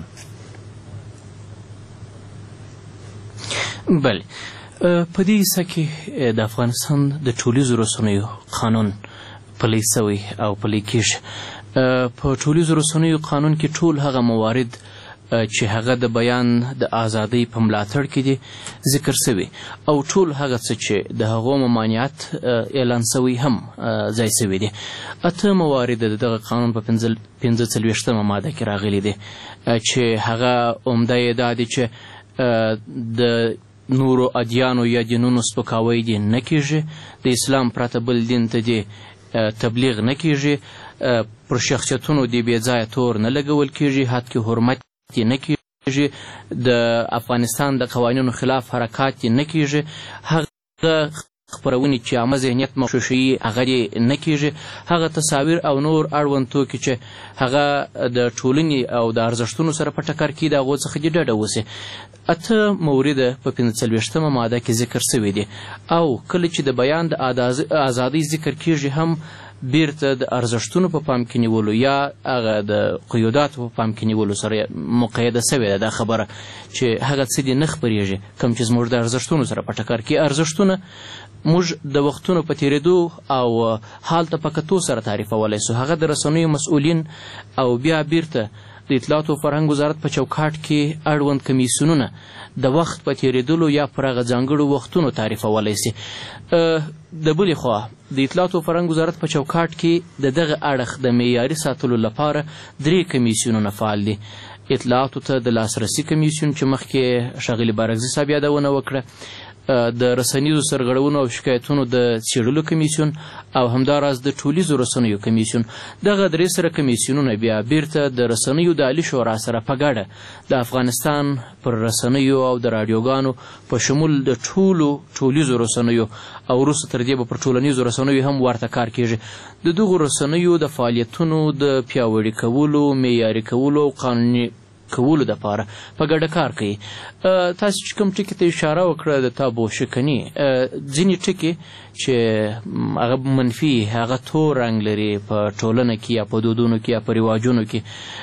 S8: بله، په دې کیسه کې د افغانستان د ټولیزو رسنیو قانون پلی سوی او پلی کیږي. په ټولیزو رسنیو قانون کې ټول هغه موارد چې هغه د بیان د ازادۍ په ملاتړ کې دي ذکر سوي او ټول هغه څه چې د هغو ممانعت اعلان سوي هم ځای سوي دي. اته موارد د دغه قانون په 45مه ماده کې راغلي دي چې هغه عمده یې دا دي چې د نورو ادیانو یا دینونو سپکاوی دې نه کیږي، د اسلام پرته بل دین ته دې تبلیغ نه کیږي، پر شخصیتونو دې بې ځایه تور نه لګول کیږي، حد کې حرمت یې نه کیږي، د افغانستان د قوانینو خلاف حرکات یې نه کیږي، هغه خپرونې چې عامه ذهنیت مغشوشوي هغه یې نه کیږي، هغه تصاویر او نور اړوند توکي چې هغه د ټولنې او د ارزښتونو سره په ټکر کې د هغو څخه دې ډډه وسي. اته مورده په 45مه ماده کې ذکر سوي دي او کله چې د بیان د ازادۍ ذکر کیږي هم بیرته د ارزښتونو په پام کې نیولو یا هغه د قیوداتو په پام کې نیولو سره مقیده سوې ده دا خبره چې هغه څه دې نه خپرېږي کوم چې زموږ د ارزښتونو سره په ټکر کې. ارزښتونه موږ د وختونو په تېرېدو او حال ته په کتو سره تعریفولی سو. هغه د رسنیو مسؤلین او بیا بیرته د اطلاعات و فرهنګ وزارت په چوکاټ کې اړوند کمیسیونونه د وخت په تېرېدلو یا پر هغه ځانګړو وختونو تعریفولی سي. د بلې خوا د اطلاعات و فرهنګ وزارت په چوکاټ کې د دغه اړخ د معیاري ساتلو لپاره 3 کمیسیونونه فعال دي. اطلاعاتو ته د لاسرسي کمیسیون چې مخکې ښاغلي بارکزي صاحب یادونه وکړه، د رسنیزو سرغړونو او شکایتونو د څېړلو کمیسیون او همداراز د ټولیزو رسنیو کمیسیون. دغه 3 سره کمیسیونونه بیا بیرته د رسنیو د عالي شورا سره په ګډه د افغانستان پر رسنیو او د راډیوګانو په شمول د ټولیزو رسنیو او وروسته تر دې به پر ټولنیزو رسنیو هم ورته کار کیږي. د دغو رسنیو د فعالیتونو د پیاوړي کولو، معیاري کولو او قانوني کولو دپاره په ګډه کار کوي. تاسو چې کوم ټکي ته اشاره وکړه د تابو شکني، ځینې ټکي چې هغه منفي هغه تور رنګ لري په ټولنه کې یا په دودونو کې یا په رواجونو کې،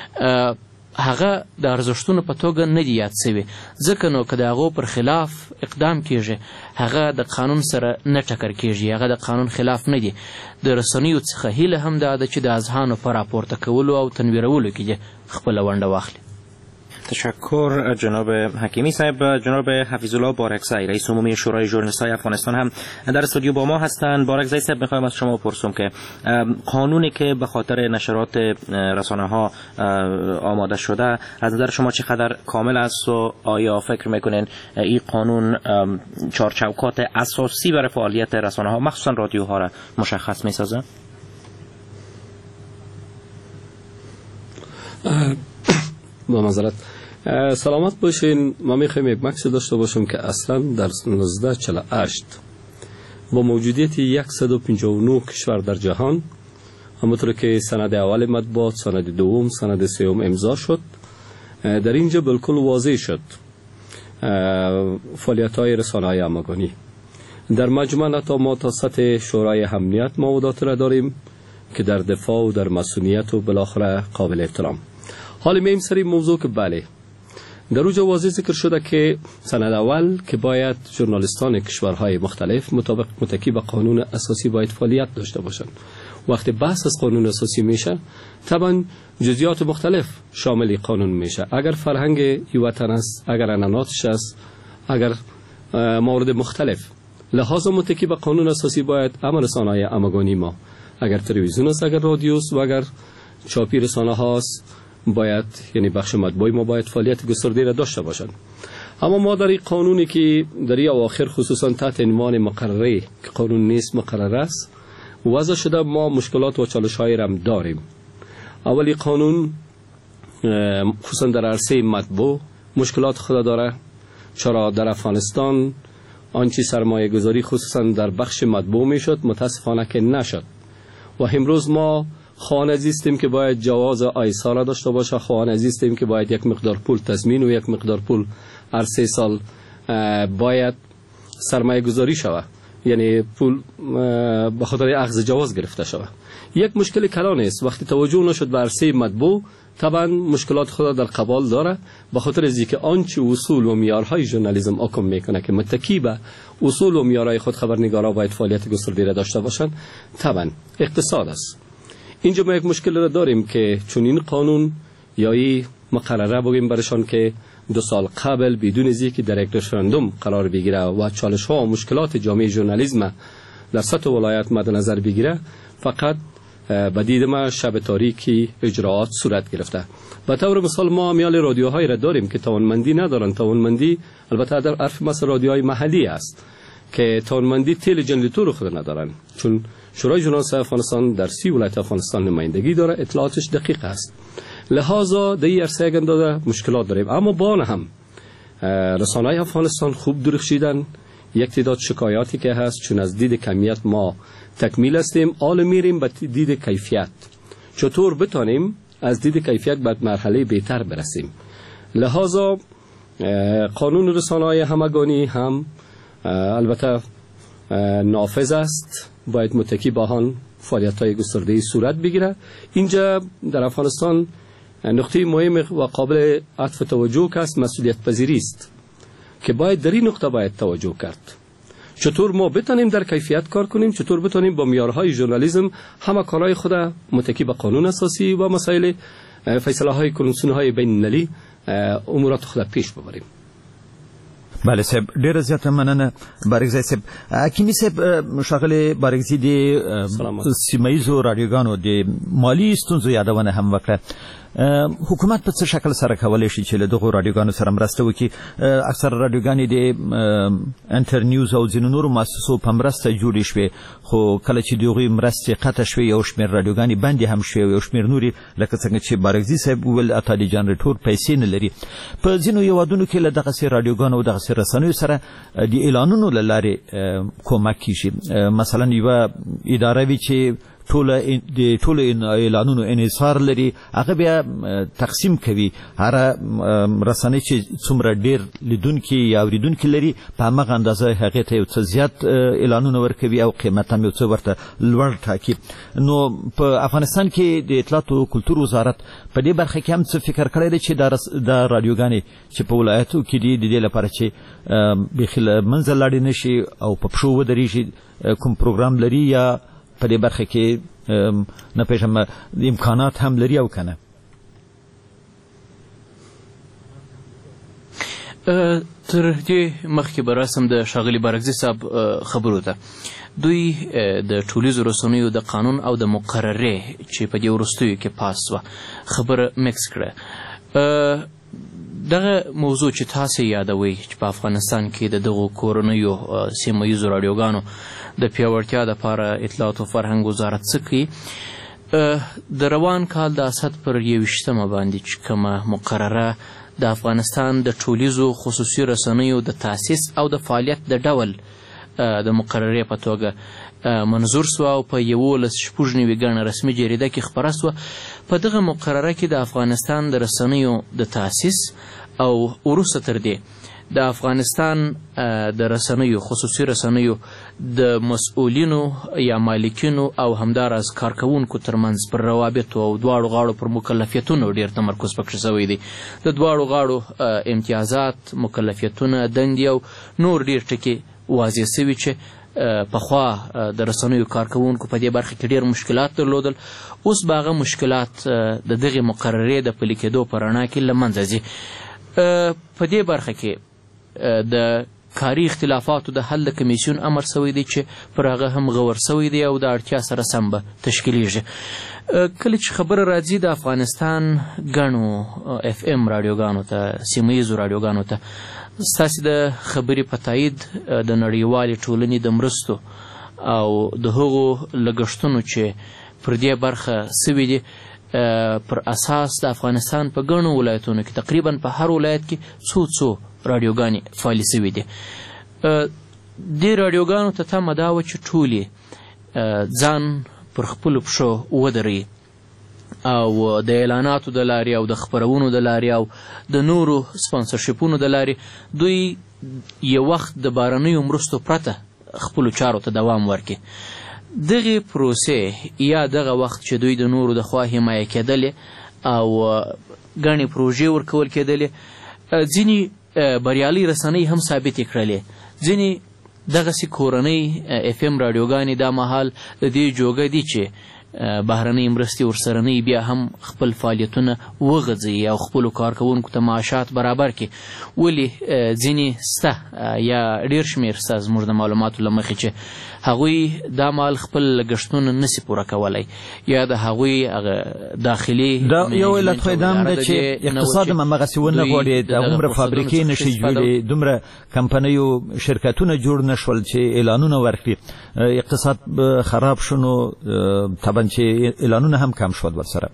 S8: هغه د ارزښتونو په توګه نه دي یاد سوي، ځکه نو که د هغو پر خلاف اقدام کیږي هغه د قانون سره نه ټکر کیږي، هغه د قانون خلاف نه دي. د رسنیو څخه هیله هم دا ده چې د اذهانو په راپورته کولو او تنویرولو کې دې خپله ونډه واخلي.
S6: تشکر جناب حکیمی صاحب. جناب حفیظ الله بارکزی رئیس عمومی شورای ژورنالیست‌های افغانستان هم در استودیو با ما هستند. بارکزی صاحب می‌خوایم از شما بپرسم که قانونی که به خاطر نشرات رسانه‌ها آماده شده از نظر شما چقدر کامل است و آیا فکر می‌کنین این قانون چارچوکات اساسی برای فعالیت رسانه‌ها مخصوصا رادیوها را مشخص می‌سازه؟
S7: با معذرت سلامت باشین. ما میخوایم یک مکس داشته باشم که اصلا در 1948 با موجودیت 159 کشور در جهان، همونطور که سند اول مطبوعات، سند دوم، سند سوم امضا شد، در اینجا بالکل واضح شد فعالیت‌های رسانه‌های همگانی. در مجمل ما تا سطح شورای امنیت موضوعات را داریم که در دفاع و در مسئولیت و بالاخره قابل احترام. حالا میم سری موضوع که بله در اوجا واضح ذکر شده که سند اول که باید ژورنالیستان کشورهای مختلف مطابق متکی به قانون اساسی باید فعالیت داشته باشند وقتی بحث از قانون اساسی میشه طبعا جزئیات مختلف شامل قانون میشه. اگر فرهنگ این وطن است، اگر عنعناتش است، اگر موارد مختلف، لحاظا متکی به قانون اساسی باید اما رسانه‌های همگانی ما، اگر تلویزیون است، اگر رادیو است و اگر چاپی رسانه هاست، باید یعنی بخش مطبوعی ما باید فعالیت گسترده را داشته باشند. اما ما در این قانونی که در این اواخر خصوصا تحت عنوان مقرره که قانون نیست مقرره است وضع شده، ما مشکلات و چالش‌هایی را داریم. اولی قانون خصوصا در عرصه مطبوع مشکلات خود داره، چرا در افغانستان آنچه سرمایه گذاری خصوصا در بخش مطبوع میشد متاسفانه که نشد و امروز ما خواهان عزیزیم که باید جواز آیسا را داشته باشه، خواهان عزیزیم که باید یک مقدار پول تضمین و یک مقدار پول هر 3 سال باید سرمایه گذاری شود، یعنی پول به خاطر اخذ جواز گرفته شود. یک مشکل کلان است. وقتی توجه نشد به عرصه مطبوع طبعا مشکلات خود در قبال داره، به خاطر از اینکه آنچه اصول و معیارهای ژورنالیسم حکم میکنه که متکی به اصول و معیارهای خود خبرنگارا باید فعالیت گسترده را داشته باشند، طبعا اقتصاد است. اینجا ما یک مشکل را داریم که چون این قانون یا این مقرره بگیم برشان که 2 سال قبل بدون از اینکه در یک رفراندوم قرار بگیره و چالش ها و مشکلات جامعه ژورنالیسم در سطح ولایت مد نظر بگیره، فقط به دید ما شب تاریکی اجراعات صورت گرفته. به طور مثال ما امیال رادیوهایی را داریم که توانمندی ندارن. توانمندی البته در عرف مثل رادیوهای محلی است که توانمندی تیل جنریتور خود ندارن، چون شورای ژورنالیسم افغانستان در 30 ولایت افغانستان نمایندگی داره، اطلاعاتش دقیق است. لحاظا در این عرصه یک اندازه مشکلات داریم. اما با آن هم رسانه‌های افغانستان خوب درخشیدن. یک تعداد شکایاتی که هست چون از دید کمیت ما تکمیل هستیم، حالا میریم به دید کیفیت، چطور بتانیم از دید کیفیت به مرحله بهتر برسیم. لحاظا قانون رسانه‌های همگانی هم البته نافذ است، باید متکی به آن فعالیت‌های گسترده صورت بگیره. اینجا در افغانستان نقطه مهم و قابل عطف توجه است مسئولیت پذیری است که باید در این نقطه باید توجه کرد. چطور ما بتانیم در کیفیت کار کنیم، چطور بتانیم با معیارهای ژورنالیسم همه کارهای خود متکی به قانون اساسی و مسائل فیصله‌های کنوانسیون‌های بین‌المللی امورات خود پیش ببریم.
S1: بله صاحب، ډیره زیاته مننه بارګزی صاحب. حکیمي صاحب، ښاغلی بارګزی د سیمهیزو راډیوګانو د مالي ستونزو یادونه هم وکړه. حکومت په څه شکل سره کولی شي چې له دغو راډیوګانو سره مرسته وکړي؟ اکثر راډیوګانې د انټرنیوز او ځینو نورو مؤسسو په مرسته جوړې شوې، خو کله چې د هغوی مرستې قطع شوې یو شمېر راډیوګانې بندې هم شوې، یو شمېر نورې لکه څنګه چې بارګزي صاحب وویل اتا د جنریټور پیسې نه لري. په ځینو هېوادونو کې له دغسې راډیوګانو او دغسې رسنیو سره د اعلانونو له لارې کومک کیږي. مثلا یوه اداره وي چې ټول اعلانونو انحصار لري، هغه بیا تقسیم کوي. هر رسنۍ چې څومره ډیر لیدونکي یا اوریدونکي لري په همغه اندازه هغې ته یو څه زیات اعلانونه ورکوي او قیمت هم یو څه ورته لوړ ټاکي. نو په افغانستان کې د اطلاعات او کلتور وزارت په دې برخه کې هم څه فکر کړی دی چې دا راډیوګانې چې په ولایتو کې دي د دې لپاره چې بیخي له منځه لاړې نه شي او په پښو ودرېږي، کوم پروګرام لري یا په دې برخه کې نه پېژنم امکانات هم لري او کنه؟
S8: تر دې مخکې به راسم د ښاغلي بارګزي صاحب خبرو ته. دوی د ټولیزو رسنیو د قانون او د مقررې چې په دې وروستیو کې پاس شوه خبره مکس کړه. دغه موضوع چې تاسې یادوئ چې په افغانستان کې د دغو کورنیو سیمه ییزو راډیوګانو د پیاوړتیا دپاره اطلاعات او فرهنګ وزارت څه کوي؟ د روان کال د اسد پر 21 باندې چې کومه مقرره د افغانستان د ټولیزو خصوصي رسنیو د تاسیس او د فعالیت د ډول د مقررې په توګه منظور سوه او په 11 ګڼه رسمي جریده کې خپره سوه. په دغه مقرره کې د افغانستان د رسنیو د تاسیس او وروسته تر دې د افغانستان د رسنیو خصوصي رسنیو د مسؤلینو یا مالکینو او همداراز کارکوونکو ترمنځ پر روابطو او دواړو غاړو پر مکلفیتونو ډیر تمرکز پکې شوی دی. د دواړو غاړو امتیازات، مکلفیتونه، دندې او نور ډیر ټکي واضح سوي چې پخوا د رسنیو کارکوونکو په دې برخه کې ډېر مشکلات درلودل، اوس به هغه مشکلات د دغې مقررې د پلي کېدو په رڼا کې له منځه ځي. په دې برخه کې د کاري اختلافاتو د حل د کمیسیون امر سوی دی چې پر هغه هم غور سوی دی او د اړتیا سره سم به تشکیلیږي. کله چې خبره راځي د افغانستان ګڼو FM راډیوګانو ته، سیمه ییزو راډیوګانو ته، ستاسې د خبرې په تایید د نړیوالې ټولنې د مرستو او د هغو لګښتونو چې پر دې برخه سوي دي پر اساس د افغانستان په ګڼو ولایتونو کې تقریبا په هر ولایت کې څو راډیوګانې فعالې سوي دي. دې راډیوګانو ته تمه دا وه چې ټولې ځان پر خپلو پښو ودروي او د اعلاناتو د لارې او د خپرونو د لارې او د نورو سپانسرشیپونو د لارې دوی یو وخت د بهرنیو مرستو پرته خپلو چارو ته دوام ورکړي. دغې پروسې یا دغه وخت چې دوی د نورو د خوا حمایه کېدلې او ګڼې پروژې ورکول کېدلې، ځینې بریالۍ رسنۍ هم ثابتې کړلې، ځینې دغسې کورنۍ FM راډیوګانې دا مهال د دې جوګه دي چې بهرنۍ مرستې ورسره نه بیا هم خپل فعالیتونه وغځوي او خپلو کارکوونکو ته معاشات برابر کړي. ولې ځینې سته یا ډېر شمېر سته زموږ د معلوماتو له مخې چې هغوی دا مهال خپل لګښتونه نسي پوره کولی یا د هغوی داخلي
S1: دا یو علت خو دا هم ده چې اقتصاد هم همغسې ونه غواړي، هومره فابریکې نشي جوړې، دومره کمپنیو شرکتونه جوړ نه شول چې اعلانونه ورکړي، اقتصاد خراب شو نو طبعا چې اعلانونه هم کم شول ورسره.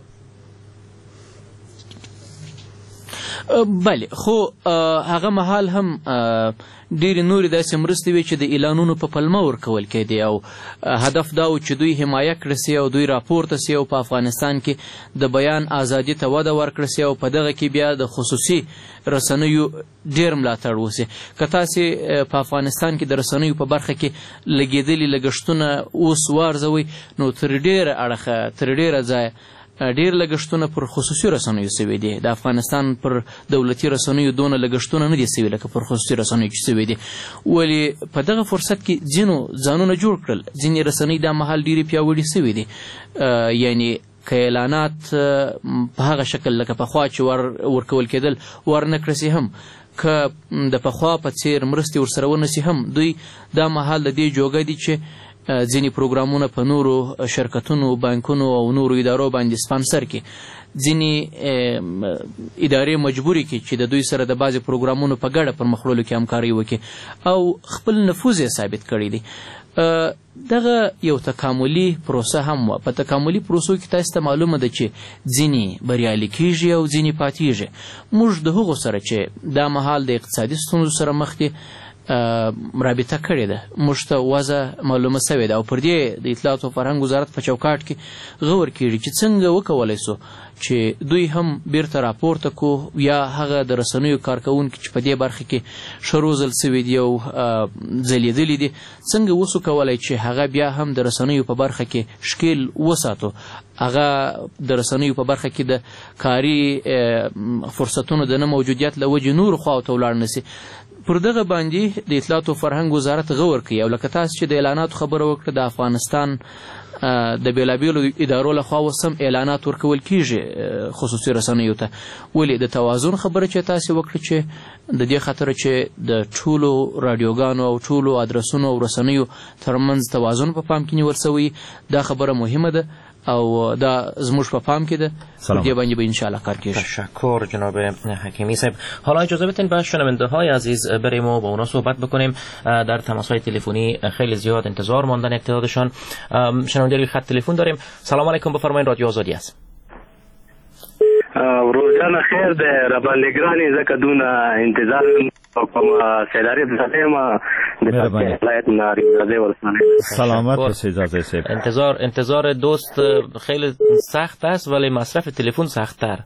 S8: بله، خو هغه مهال هم ډېرې نورې داسې مرستې وې چې د اعلانونو په پلمه ورکول کېدې او هدف دا و چې دوی حمایه کړه سي او دوی راپورته سي او په افغانستان کې د بیان ازادي ته وده ورکړه سي او په دغه کې بیا د خصوصي رسنیو ډېر ملاتړ وسي. که تاسې په افغانستان کې د رسنیو په برخه کې لګېدلي لګښتونه اوس وارزوئ نو تر ډېره اړخه تر ډېره ځایه ډېر لګښتونه پر خصوصي رسنیو سوي دي. د افغانستان پر دولتي رسنیو دونه لګښتونه نه دي سوي لکه پر خصوصي رسنیو چې سوي دي. ولې په دغه فرصت کې ځینو ځانونه جوړ کړل، ځینې رسنۍ دا مهال ډېرې پیاوړي سوي دي. یعنې که اعلانات په هغه شکل لکه پخوا چې ورکول کېدل ورنه کړه سي هم، که د پخوا په څېر مرستې ورسره ونه سي هم، دوی دا مهال د دې جوګه دي چې ځینې پروګرامونه په نورو شرکتونو، بانکونو او نورو ادارو باندې سپانسر کړي، ځینې ادارې مجبورې کړي چې د دوی سره د بعضې پروګرامونو په ګډه پر مخ وړلو کې همکاري وکړي او خپل نفوذ یې ثابت کړی دی. دغه یو تکاملي پروسه هم وه. په تکاملي پروسو کې تاسو ته معلومه ده چې ځینې بریالي کېږي او ځینې پاتېږي. موږ د هغو سره چې دا مهال د اقتصادي ستونزو سره مخ دي رابطه کړې ده، موږ ته وضع معلومه سوې ده او پر دې د اطلاعاتو او فرهنګ وزارت په چوکاټ کې غور کېږي چې څنګه وکولی سو چې دوی هم بیرته راپورته کو یا هغه د رسنیو کارکوونکي چې په دې برخه کې ښه روزل سوي دي او ځلیدلي دي، څنګه وسو کولی چې هغه بیا هم د رسنیو په برخه کې شکیل وساتو، هغه د رسنیو په برخه کې د کاري فرصتونو د نه موجودیت له وجې نورو خواو ته ولاړ نه سي. پر دغه باندې د اطلاعاتو او فرهنګ وزارت غور کوي او لکه تاسو چې د اعلاناتو خبره وکړه، د افغانستان د بېلابېلو ادارو لخوا اوس هم اعلانات ورکول کېږي خصوصي رسنیو ته. ولې د توازن خبره چې تاسې وکړه چې د دې خاطره چې د ټولو راډیوګانو او ټولو ادرسونو او رسنیو ترمنځ توازن په پام کې نیول سوی، دا خبره مهمه ده او دا زموږ په پام کې ده. پر دې باندې به انشاءالله کار کیږي.
S6: تشکر جناب حکیمی صاحب. حالا اجازه بدین با شنونده‌های عزیز بریم و با اونا صحبت بکنیم. در تماس‌های تلفنی خیلی زیاد انتظار ماندن تعدادشان. شنونده خط تلفن داریم. سلام علیکم، بفرمایید، رادیو آزادی است.
S14: روزانه خیر ده ربانگرانی زکه دون انتظار کوم سیلاری زده ما د ولایت ناری زده ورسانه.
S1: سلامت باشید اجازه صاحب.
S6: انتظار دوست خیلی سخت است ولی مصرف تلفن سخت‌تر.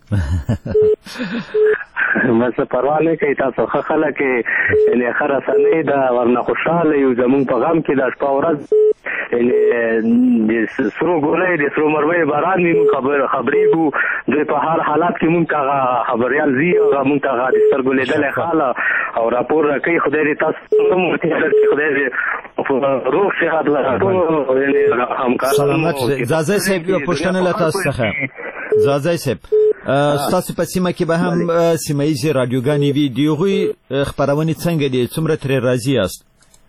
S14: مثلا پروا نه کوي تاسو خلک یعنی خرسانه دا ورنه خوشاله یو زمون په غم کې د شپه ورځ یعنی د سرو ګولې د سرو مروي باران مو خبرې بو د په هر حالت کې مونږه خبريال زی او مونږه د سترګو لیدل خاله او راپور کوي. خدای دې تاسو مو ته خدای دې روغ صحت لرو همکار
S1: سلامت زازی صاحب یو پوښتنه له تاسو څخه زازی صاحب ستاسو په سیمه کې به هم سیمه ییزې راډیوګانې وي د هغوی خپرونې څنګه دي څومره ترې راضي یاست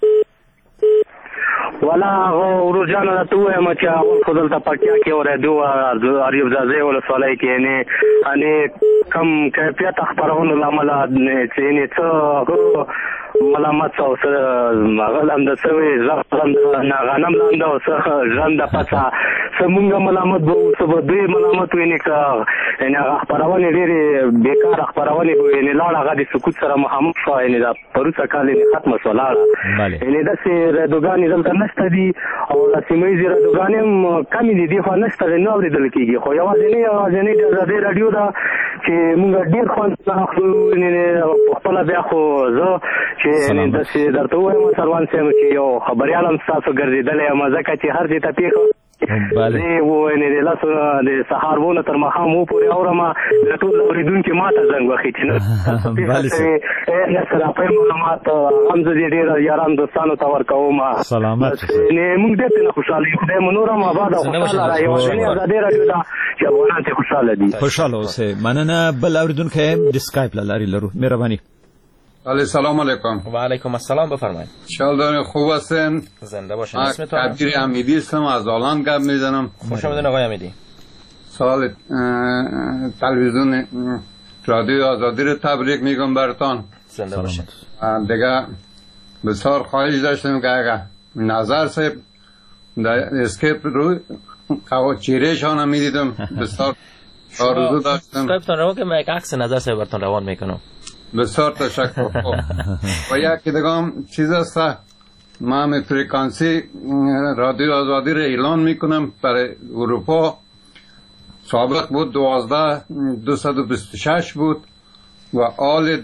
S14: والا ورور جان راته وایم چې هغه خو دلته پکتیا کې اورېدو اریوب ځای ولسوالۍ کې یعنې کم کیفیت خپرونو له امله چې څه ملامت او څه هغه لاندې څه غنم لاندې او څه ژرنده پڅه څه مونږ ملامت به څه به دوی ملامت ویني که یعنې هغه خپرونې ډېرې بېکاره خپرونې به یعنې لاړه هغه د سکوت سره مخامخ شوه یعنې دا پروسه کال یې ختمه شوه لاړه یعنې داسې راډیوګانې دلته نشته دي او د سیمه ییزې راډیوګانې هم کمې دي دې خوا نشته نه اورېدل کېږي خو یوازینۍ د ازادۍ راډیو ده چې مونږ ډېر خوند اخلو په خپله بیا خو زه چې داسې درته ووایم سروان صاحب چې یو خبریال هم ستاسو ګرځېدلی یم ځکه چې هر ځای ته پېښه زه یعنې د لسو د سهار وونه تر ماښام پورې اورم د ټول اورېدونکي ما ته زنګ وهي چې نه سراپی معلومات هم زه دې ډېر یارانو دوستانو ته ورکوم مونږ ډېر ترېنه خوشحاله یو خدای مو نور هم آباد او خوشحاله را یوازینۍ ازادۍ راډیو ده چې افغانان ترې خوشحاله دي
S1: خوشحاله اوسئ مننه بل اورېدونکی د سکایپ له لارې لرو مهرباني
S15: سلام علیکم
S6: و علیکم السلام بفرمایید
S15: شالدان خوب هستین
S6: زنده باشین اسمتون
S15: کبیر امیدی هستم از آلند گپ میزنم
S6: خوش آمدین آقای امیدی
S15: سال تلویزیون رادیو آزادی رو تبریک میگم براتون
S6: زنده باشین
S15: دیگه بسیار خواهش داشتم که اگه نظر صاحب در اسکیپ رو چیره شانه میدیدم بسیار آرزو داشتم
S6: اسکیپتون رو که من یک عکس نظر صاحب براتون روان میکنم
S15: بسیار تشکر و یکی دیگه چیز است ما می فرکانسی رادیو آزادی را اعلان میکنم برای اروپا سابق بود 12,226 بود و آل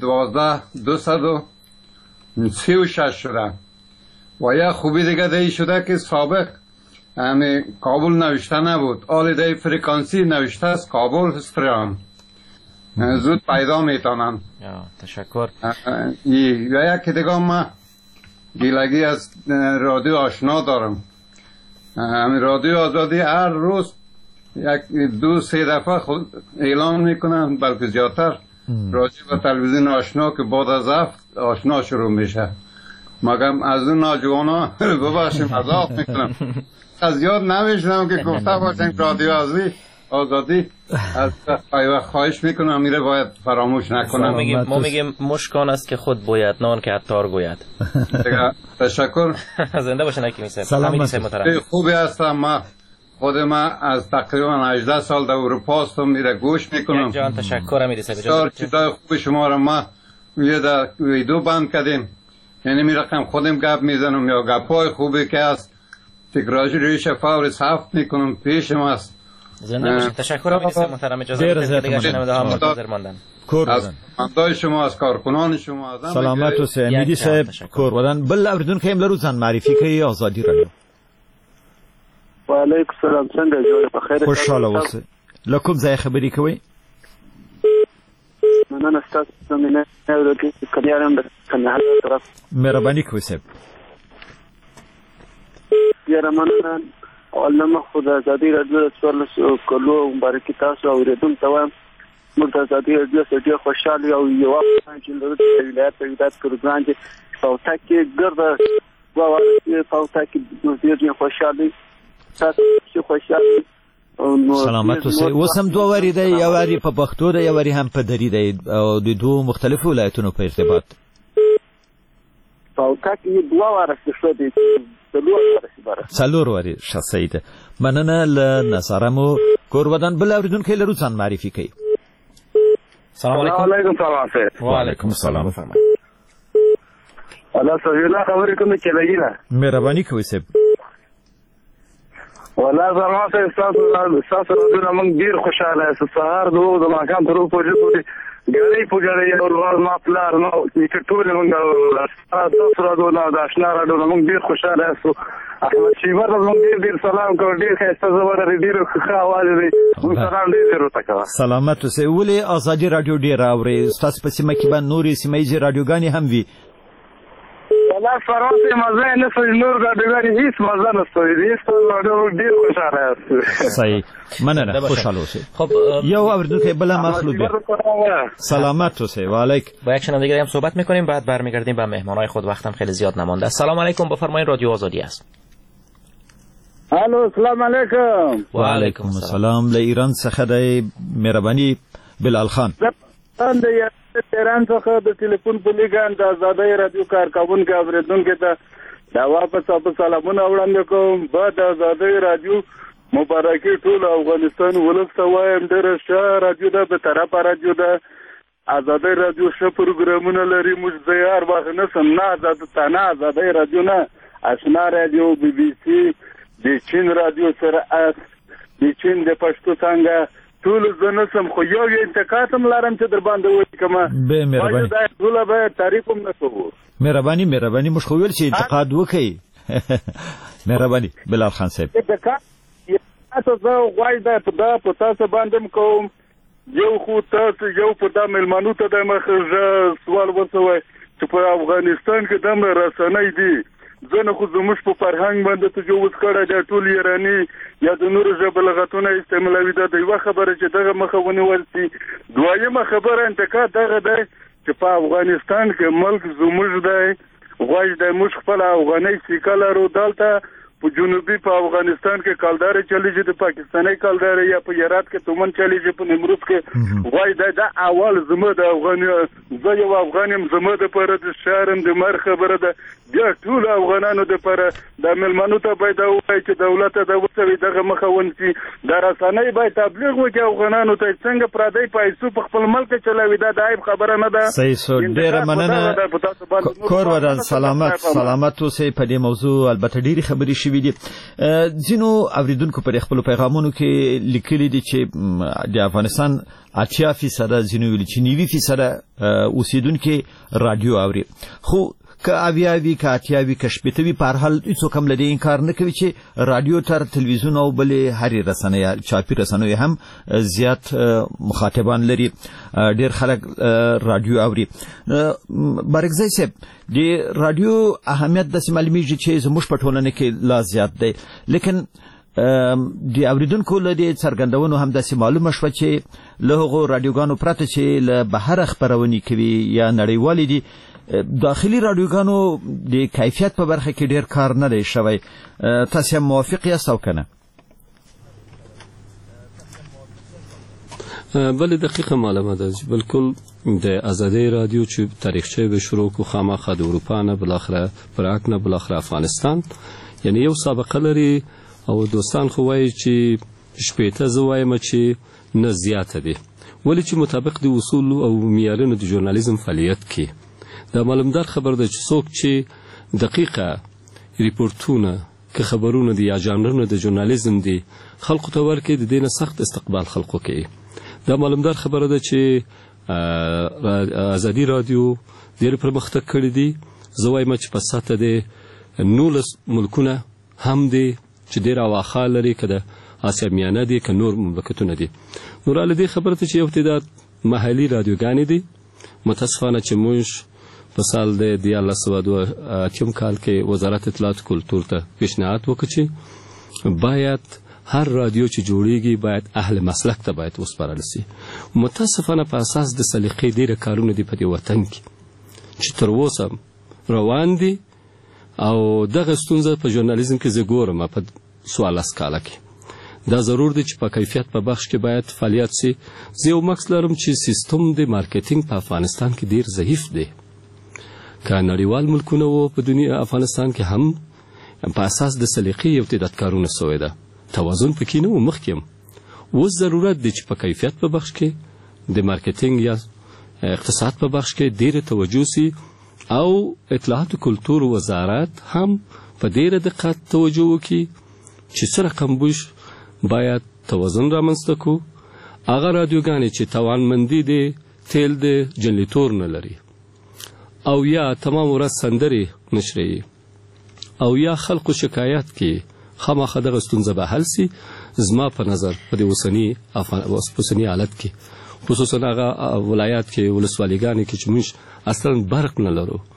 S15: 12,236 شده و یک خوبی دیگه دی شده که سابق همه کابل نوشته نبود آل دی فرکانسی نوشته است کابل استران زود پیدا میتونن
S6: تشکر
S15: یکی دیگه ما گیلگی از رادیو آشنا دارم همین رادیو آزادی هر روز یک 2-3 دفعه خود اعلان میکنن بلکه زیادتر راجع به تلویزیون آشنا که بعد از هفت آشنا شروع میشه مگم از اون ناجوانا ببخشیم مذاق میکنم از زیاد نمیشنم که گفته باشن رادیو آزادی از خواهش میکنم میره باید فراموش نکنم
S6: ما میگیم مشکان است که خود باید نه آن که عطار گوید
S15: تشکر
S6: زنده باشن حکیمی صاحب
S15: خوبی هستم ما خود ما از تقریبا 18 سال در اروپا هستم میره گوش میکنم
S6: جان تشکر امیدی صاحب
S15: چیزای خوب شما را ما یه در ویدیو بند کردیم یعنی میرقم خودم گپ میزنم یا گپای خوبی که هست تکراجی ریش فور هفت میکنم پیش ما است
S6: زنده باشید تشکر امیدی صاحب محترم اجازه بدید دیگه شنونده ها منتظر ماندن
S15: از مندای شما از کارکنان شما
S1: سلامت اوسئ امیدی صاحب کور ودان بل اوریدونکي هم لرو ځان معرفي کوي ازادي رادیو
S16: وعلیکم السلام څنګه جوړ په خیر
S1: خوشاله اوسئ لکم ځای خبرې کوي
S16: مننه ستاسو زمينه ورته کډیارم د کندهار طرف
S1: مهرباني کوئ صاحب
S16: یاره مننه علامه خدا ازادي رادیو څوارلس کلو مبارکي تاسو اوریدونکو ته وایم موږ د ازادي رادیو څخه ډېر خوشاله او یو وخت چې د ولایت ګرځان چې پاوتا کې ګرځا وایي پاوتا کې ډېر خوشاله تاسو چې خوشاله
S1: سلامت اوسئ اوس هم دوه واري دی یو واري په پښتو دی یو واري هم په دري دی او د دوه مختلفو ولایتونو په ارتباط
S16: پاوتا کې دوه واره شته دي
S1: څلور واري شخصي ده مننه له نصارمو کور ودان بل اوریدونکو لرو ځان معرفي کوي
S16: السلام علیکم
S1: وعلیکم السلام
S16: الله سویلا خبرې کوم چې لګیلا
S1: مهرباني کوئ صاحب
S16: والله زما تاسو راځو موږ ډیر خوشاله یو سهار دوه د ماقام تر پورې ګړې پوجړې یو ورځ ما پلار نو چې ټول موږ تاسو راځو نو د آشنا راځو موږ ډیر خوشاله یو احمد شیبر موږ ډیر سلام کوو ډیر ښه زوړ ډیر ښه आवाज دی موږ سلام ډیر ورته
S1: سلامت اوسئ ولې ازادي رادیو ډیر اوري تاسو په سیمه کې باندې نورې سیمه ییزې رادیوګانې هم وي
S16: والله فرانسه مزه نسوي نور غاډګاری هیڅ مزه نسوي هیڅ ډیر خوشاله است.
S1: صحیح مننه خوشاله اوسئ. خب یو اوریدونکو بلا مخلوق سلامت اوسئ. و علیکم. با یک شنونده هم صحبت میکنیم بعد برمیگردیم با مهمانای خود. وقتم خیلی زیاد نمانده. السلام علیکم بفرمایید رادیو آزادی است.
S16: الو السلام علیکم.
S1: و علیکم السلام. له ایران څخه د مهرباني بلال خان.
S16: د ایران څخه د ټلیفون په لیګان د آزادۍ رادیو کارکونکو اوریدونکو ته دا واپس سلامونه وړاندې کوم. بعد د آزادۍ رادیو مبارکي ټول افغانستان ولسته وایم ډېره ښه رادیو ده، به طرفه رادیو ده. آزادۍ رادیو ښه پروګرامونه لري. موږ زیار وخت نسم نه آزادۍ رادیو نه آشنا رادیو بی بی سی د چین رادیو سره د چین د پښتو څنګه ټول زنه سم خو یو انتقاد هم لرم چې در باندې وایي کما
S1: به مهرباني
S16: دا ټول به تعریف هم نه کوو.
S1: مهرباني مش خو ویل چې انتقاد وکړي. مهرباني بلال خان صاحب
S16: تاسو زه غواړم دا په تاسو باندې کوم یو خو تاسو یو په د ملمنو ته د مخه سوال وسوي چې په افغانستان کې د رسنۍ دي ځنه خو زموږ په فرهنګ باندې ته جو وسکړه د ټول ایرانی یا د نور ژبه لغتونه استعمالوي. دا یو خبره چې دغه مخونه ورسي. دویمه خبره انتقاد دغه ده چې په افغانستان کې ملک زموږ دی غواړي د موږ خپل افغاني سیکل رو دالته په جنوبي په افغانستان کې کالدار چلیږي د پاکستاني کالدار یا په هرات کې تومن چلیږي په نیمروز کې غواړي دا اول زموږ د افغان زه یو افغانم زموږ د پر د شهرم د مر خبره ده بیا ټول افغانانو د پر د ملمنو ته باید وایي چې دولت د وسوي دغه مخاونتي د رسنۍ باید تبلیغ وکړي افغانانو ته څنګه پردی پیسو په خپل ملک چلاوي دا د عیب خبره نه ده.
S1: صحیح سو ډیره مننه کور ودان سلامت اوسئ. په دې موضوع البته ډیره خبرې شوې دي. ځینو اوریدونکو پر خپل پیغامونو کې لیکلي دي چې د افغانستان 80% ځینو ویلي چې 90% اوسیدونکو رادیو اوري. خو که اویاوی که اتیاوی که شپیتوی په هر حال هیڅوک هم له دې انکار نه کوي چې رادیو تر تلویزیون او بلې هرې رسنۍ چاپي رسنۍ هم زیات مخاطبان لري. ډېر خلک رادیو اوري. بارګزی صاحب د رادیو اهمیت داسې معلومیږي چې زموږ په ټولنه کې لا زیات دی، لیکن د اوریدونکو له دې څرګندونو هم داسې معلومه شوه چې له هغو رادیوګانو پرته چې له بهره خپرونې کوي یا نړیوالې دي داخلي رادیوګانو د کیفیت په برخه کې ډیر کار نه دی شوی. تاسو هم موافق یاست او کنه؟
S7: بله دقیقه معلومه ده. بالکل د آزادۍ رادیو چې تاریخچه به شروع کو خامخا د اروپا نه بالاخره پراګ نه بالاخره افغانستان یعنی یو سابقه لري او دوستان خو وایي چې شپېته زه وایم چې نه زیاته دي، ولې چې مطابق د اصول او معیارونو د ژورنالیزم فعالیت کې دا معلومدار خبر ده چې څوک چې دقیقه ریپورتونه که خبرونه دي یا ژانرونه د ژورنالیزم دي خلکو ته ورکړي د دې نه سخت استقبال خلکو کوي. دا معلومدار خبره ده چې آزادي رادیو ډېر پرمختګ کړی دی. زه وایم چې په سطح د 19 ملکونه هم دي چې ډېر اواخا لري که د آسیا میانه دي که نور مملکتونه دي. نور له دې خبره ته چې یو تعداد محلي رادیوګانې دي متاسفانه چې موږ په سال د 1982 کال کې وزارت اطلاعات کلتور ته پیشنهاد وکړ چې باید هر رادیو چې جوړیږي باید اهل مسلک ته باید وسپارل شي. متاسفانه په اساس د سلیقې ډیره کارونه دي په دې وطن کې چې تر اوسه روان دي او دغه ستونزه په ژورنالیزم کې زه ګورم په 14 کاله کې دا ضرور دی چې په کیفیت په بخش کې باید فعالیت شي. زه یو مکس لرم چې سیستم د مارکیټینګ په افغانستان کې ډیر ضعیف دی. که نړیوال ملکونه وو په دنیا افغانستان کې هم په اساس د سلیقې یو تعداد کارونه سوی ده، توازن پکې نه و. مخکې اوس ضرورت دی چې په کیفیت په بخش کې د مارکیټینګ یا اقتصاد په بخش کې ډیره توجه سي او اطلاعات کلتور وزارت هم په ډیره دقت توجه وکړي چې سره کمبوش باید توازن رامنځته کو. هغه رادیوګانې چې توانمندي دي تیل د جنریټور نه لري او یا تمام ورځ سندرې نشري او یا خلکو شکایت کې خامخا دغه ستونزه به حل سي. زما په نظر په دې اوسني حالت کې خصوصا هغه ولایات کې ولسوالیګانې کې چې موږ اصلا برق نه لرو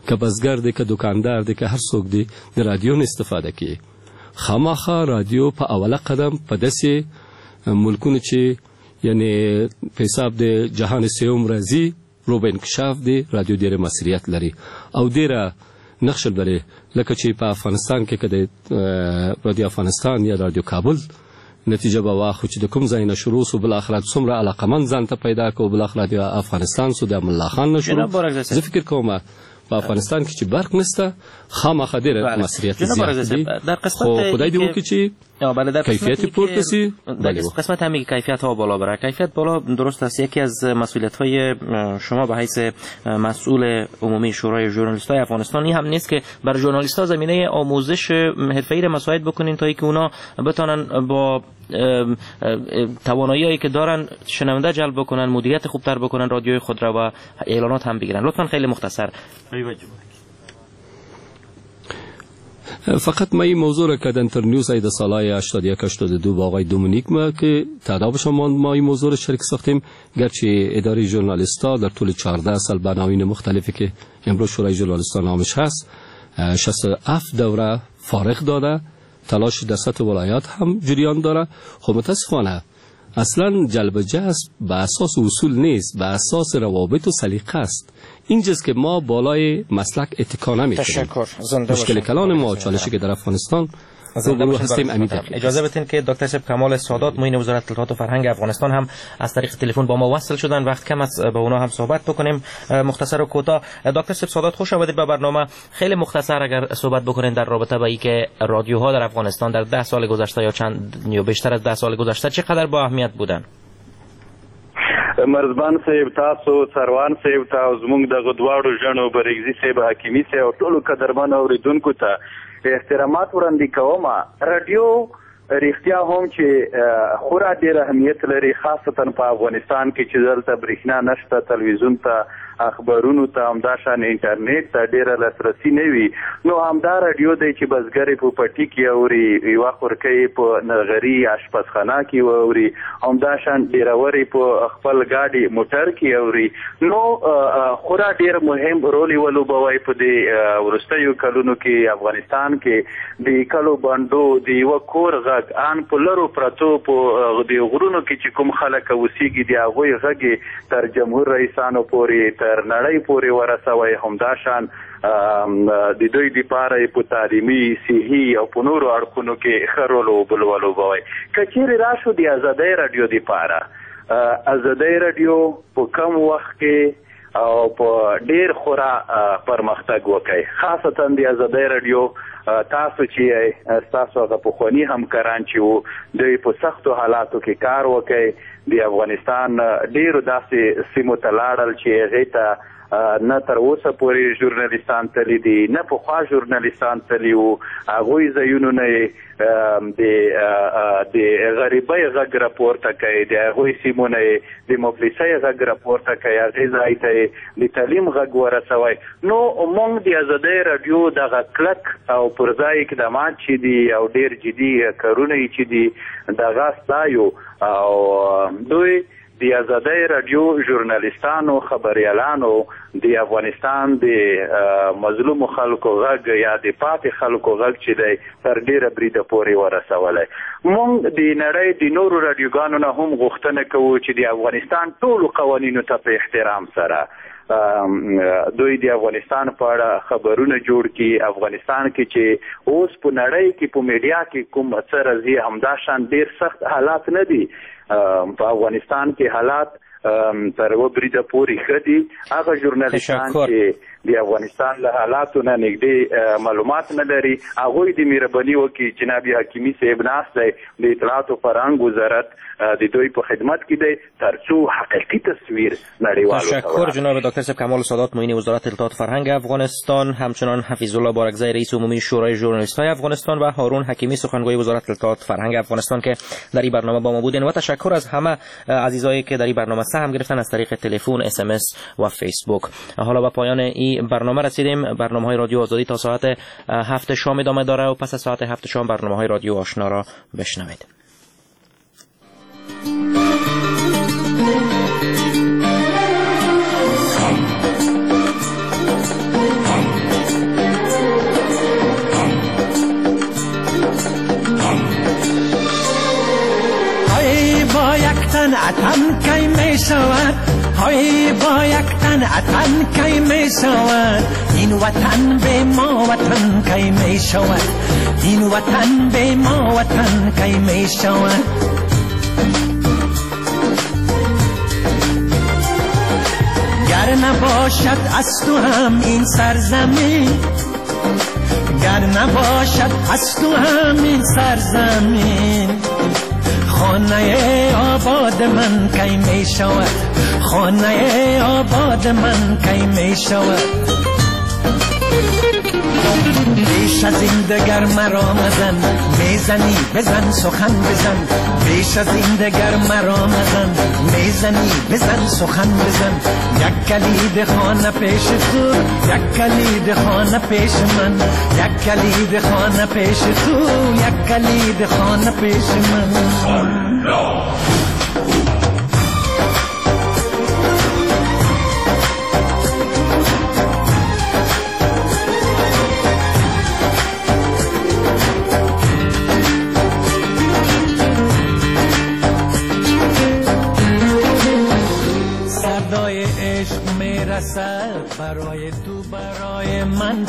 S7: که بزګر دی که دکاندار دی که هر څوک دی د رادیو نه استفاده کوي. خامخا رادیو په اوله قدم په داسې ملکونو چې یعنی په حساب د جهان سیوم راځي رو به انکشاف دی رادیو ډېره مسؤلیت لري او ډېره نقش لري، لکه چې په افغانستان کې که د رادیو افغانستان یا رادیو کابل نتیجه به واخلو چې د کوم ځای نه شروع سو بالاخره څومره علاقمند ځان ته پیدا کړو، بالاخره د افغانستان سو د الله خان نه شروع. زه فکر کوم په افغانستان کې چې برق نشته خامخا ډېره مسؤلیت زیات خو خدای دې وکړي چې کیفیت پورته سي.
S6: قسمت همین کیفیت ها بالا بره. کیفیت بالا درست است، یکی از مسئولیت های شما به حیث مسئول عمومی شورای ژورنالیست های افغانستانی هم نیست که بر ژورنالیست ها زمینه آموزش حرفه‌ای را مساعد بکنین تا اینکه اونا بتونن با توانایی‌هایی که دارن شنونده جلب بکنن، مدیریت خوبتر بکنن رادیوی خود را و اعلانات هم بگیرن. لطفاً خیلی مختصر.
S7: فقط ما این موضوع را که در انترنیوز های در سالهای 81-82 با آقای دومینیک ما که تعدادش ما این موضوع را شرک ساختیم، گرچه اداره ژورنالیستا در طول 14 سال بناوین مختلفی که امروز شورای ژورنالیستا نامش هست 67 دوره فارغ داده، تلاش در سطح ولایات هم جریان داره. خب متاسفانه اصلا جلب جذب به اساس اصول نیست، به اساس روابط و سلیقه است. اینجاست که ما بالای مسلک اتکا نمی‌کنیم. مشکل کلان ما چالشی که در افغانستان
S6: اجازه بدین که دکتر صاحب کمال سادات معین وزارت اطلاعات و فرهنگ افغانستان هم از طریق تلفن با ما وصل شدن. وقت کم است با اونا هم صحبت بکنیم مختصر و کوتاه. دکتر صاحب سادات خوش آمدید به برنامه. خیلی مختصر اگر صحبت بکنین در رابطه با اینکه رادیوها در افغانستان در 10 سال گذشته یا چند یا بیشتر از 10 سال گذشته چقدر با اهمیت بودن.
S17: مرزبان صاحب تاسو سروان صاحب تاسو زموږ د غدواړو ژڼو برګزي صاحب حکیمی صاحب ټولو قدرمن اوریدونکو ته احترامات وړاندې کوم. رادیو رښتیا هم چې خورا ډېر اهمیت لري، خاصتا په افغانستان کې چې دلته برېښنا نشته، تلویزیون ته اخبارونو ته همداشان انټرنیټ ته ډېره لاسرسي نه وي، نو همدا رادیو دی چې بزګر په پټي کې اوري، یوه خورکۍ په نغري اشپزخانه کې اوري، همداشان ډېرورې په خپل ګاډي موټر کې اوري. نو خورا ډېر مهم رول یې ولوبوی په دې وروستیو کلونو کې افغانستان کې د کلو بانډو د یوه کور غږ ان په لرو پرتو په د غرونو کې چې کوم خلک اوسېږي د هغوی غږ تر جمهور رئیسانو پورې تر نړۍ پورې ورسوي. همداشان د دوی دپاره په تعلیمي، صحي او په نورو اړخونو کې ښه رول ولوبوي. که چیرې راشو د ازادۍ راډیو دپاره، ازادۍ راډیو په کم وخت کې او په ډېر خورا پرمختګ وکړي، خاصتا د ازادۍ راډیو تاسو چې ستاسو هغه پخواني همکاران چې وو دوی په سختو حالاتو کې کار وکړي. د افغانستان ډېرو داسې سیمو ته لاړل چې هغې ته نه تر اوسه پورې ژورنالیستان تللي دي، نه پخوا ژورنالیستان تللي وو. هغوی ځایونو نه یې د غریبۍ غږ راپورته کوي، د هغوی سیمو نه یې د مفلسۍ غږ راپورته کوي، هغې ځای ته یې د تعلیم غږ ورسوي. نو موږ د ازادۍ راډیو دغه کلک او پر ځای اقدامات چې دي او ډېر جدي کارونه یې چې دي دغه ستایو. او دوی د ازادۍ راډیو ژورنالیستانو خبریالانو د افغانستان د مظلومو خلکو غږ یا د پاتې خلکو غږ چې دی تر ډېره بریده پورې ورسولی. موږ د نړۍ د نورو راډیوګانو نه هم غوښتنه کوو چې د افغانستان ټولو قوانینو ته په احترام سره دوی د افغانستان په اړه خبرونه جوړ کړي. افغانستان کې چې اوس په نړۍ کې په میډیا کې کوم څه راځي همداشان ډېر سخت حالات نه دي. په افغانستان کې حالات تر یوه بریده پورې ښه دي. هغه ژورنالیستان چې د افغانستان له حالاتو نه نږدې معلومات نه لري هغوی د مهرباني وکړي جناب حکیمي صاحب ناست دی د اطلاعات و فرهنګ وزارت د دوی په خدمت کې دی تر څو حقیقي تصویر نړیوالو ته
S6: تشکر جناب دکتر صاحب کمال سادات معین وزارت اطلاعات و فرهنگ افغانستان، همچنان حفیظ الله بارکزی رئیس عمومی شورای ژورنالیست‌های افغانستان و هارون حکیمی سخنگوی وزارت اطلاعات و فرهنگ افغانستان که در این برنامه با ما بودین. و تشکر از همه عزیزایی که در این برنامه سهم گرفتن از طریق تلفن، SMS و فیسبوک. حالا به پایان این برنامه رسیدیم. برنامه‌های رادیو آزادی تا ساعت 7 شام ادامه داره و پس از ساعت 7 شام برنامه‌های رادیو آشنا را بشنوید.
S18: اتن کی می شود های با یک تن اتن کی می شود این وطن به ما وطن کی می شود این وطن به ما وطن کی می شود گر نباشد از تو هم این سرزمین گر نباشد از تو هم این سرزمین خانه آباد من کی می شود خانه آباد من کی می شود بیش از این دگر مرا مزن میزنی بزن سخن بزن بیش از این دگر مرا مزن میزنی بزن سخن بزن یک کلید خانه پیش تو یک کلید خانه پیش من یک کلید خانه پیش تو یک کلید خانه پیش من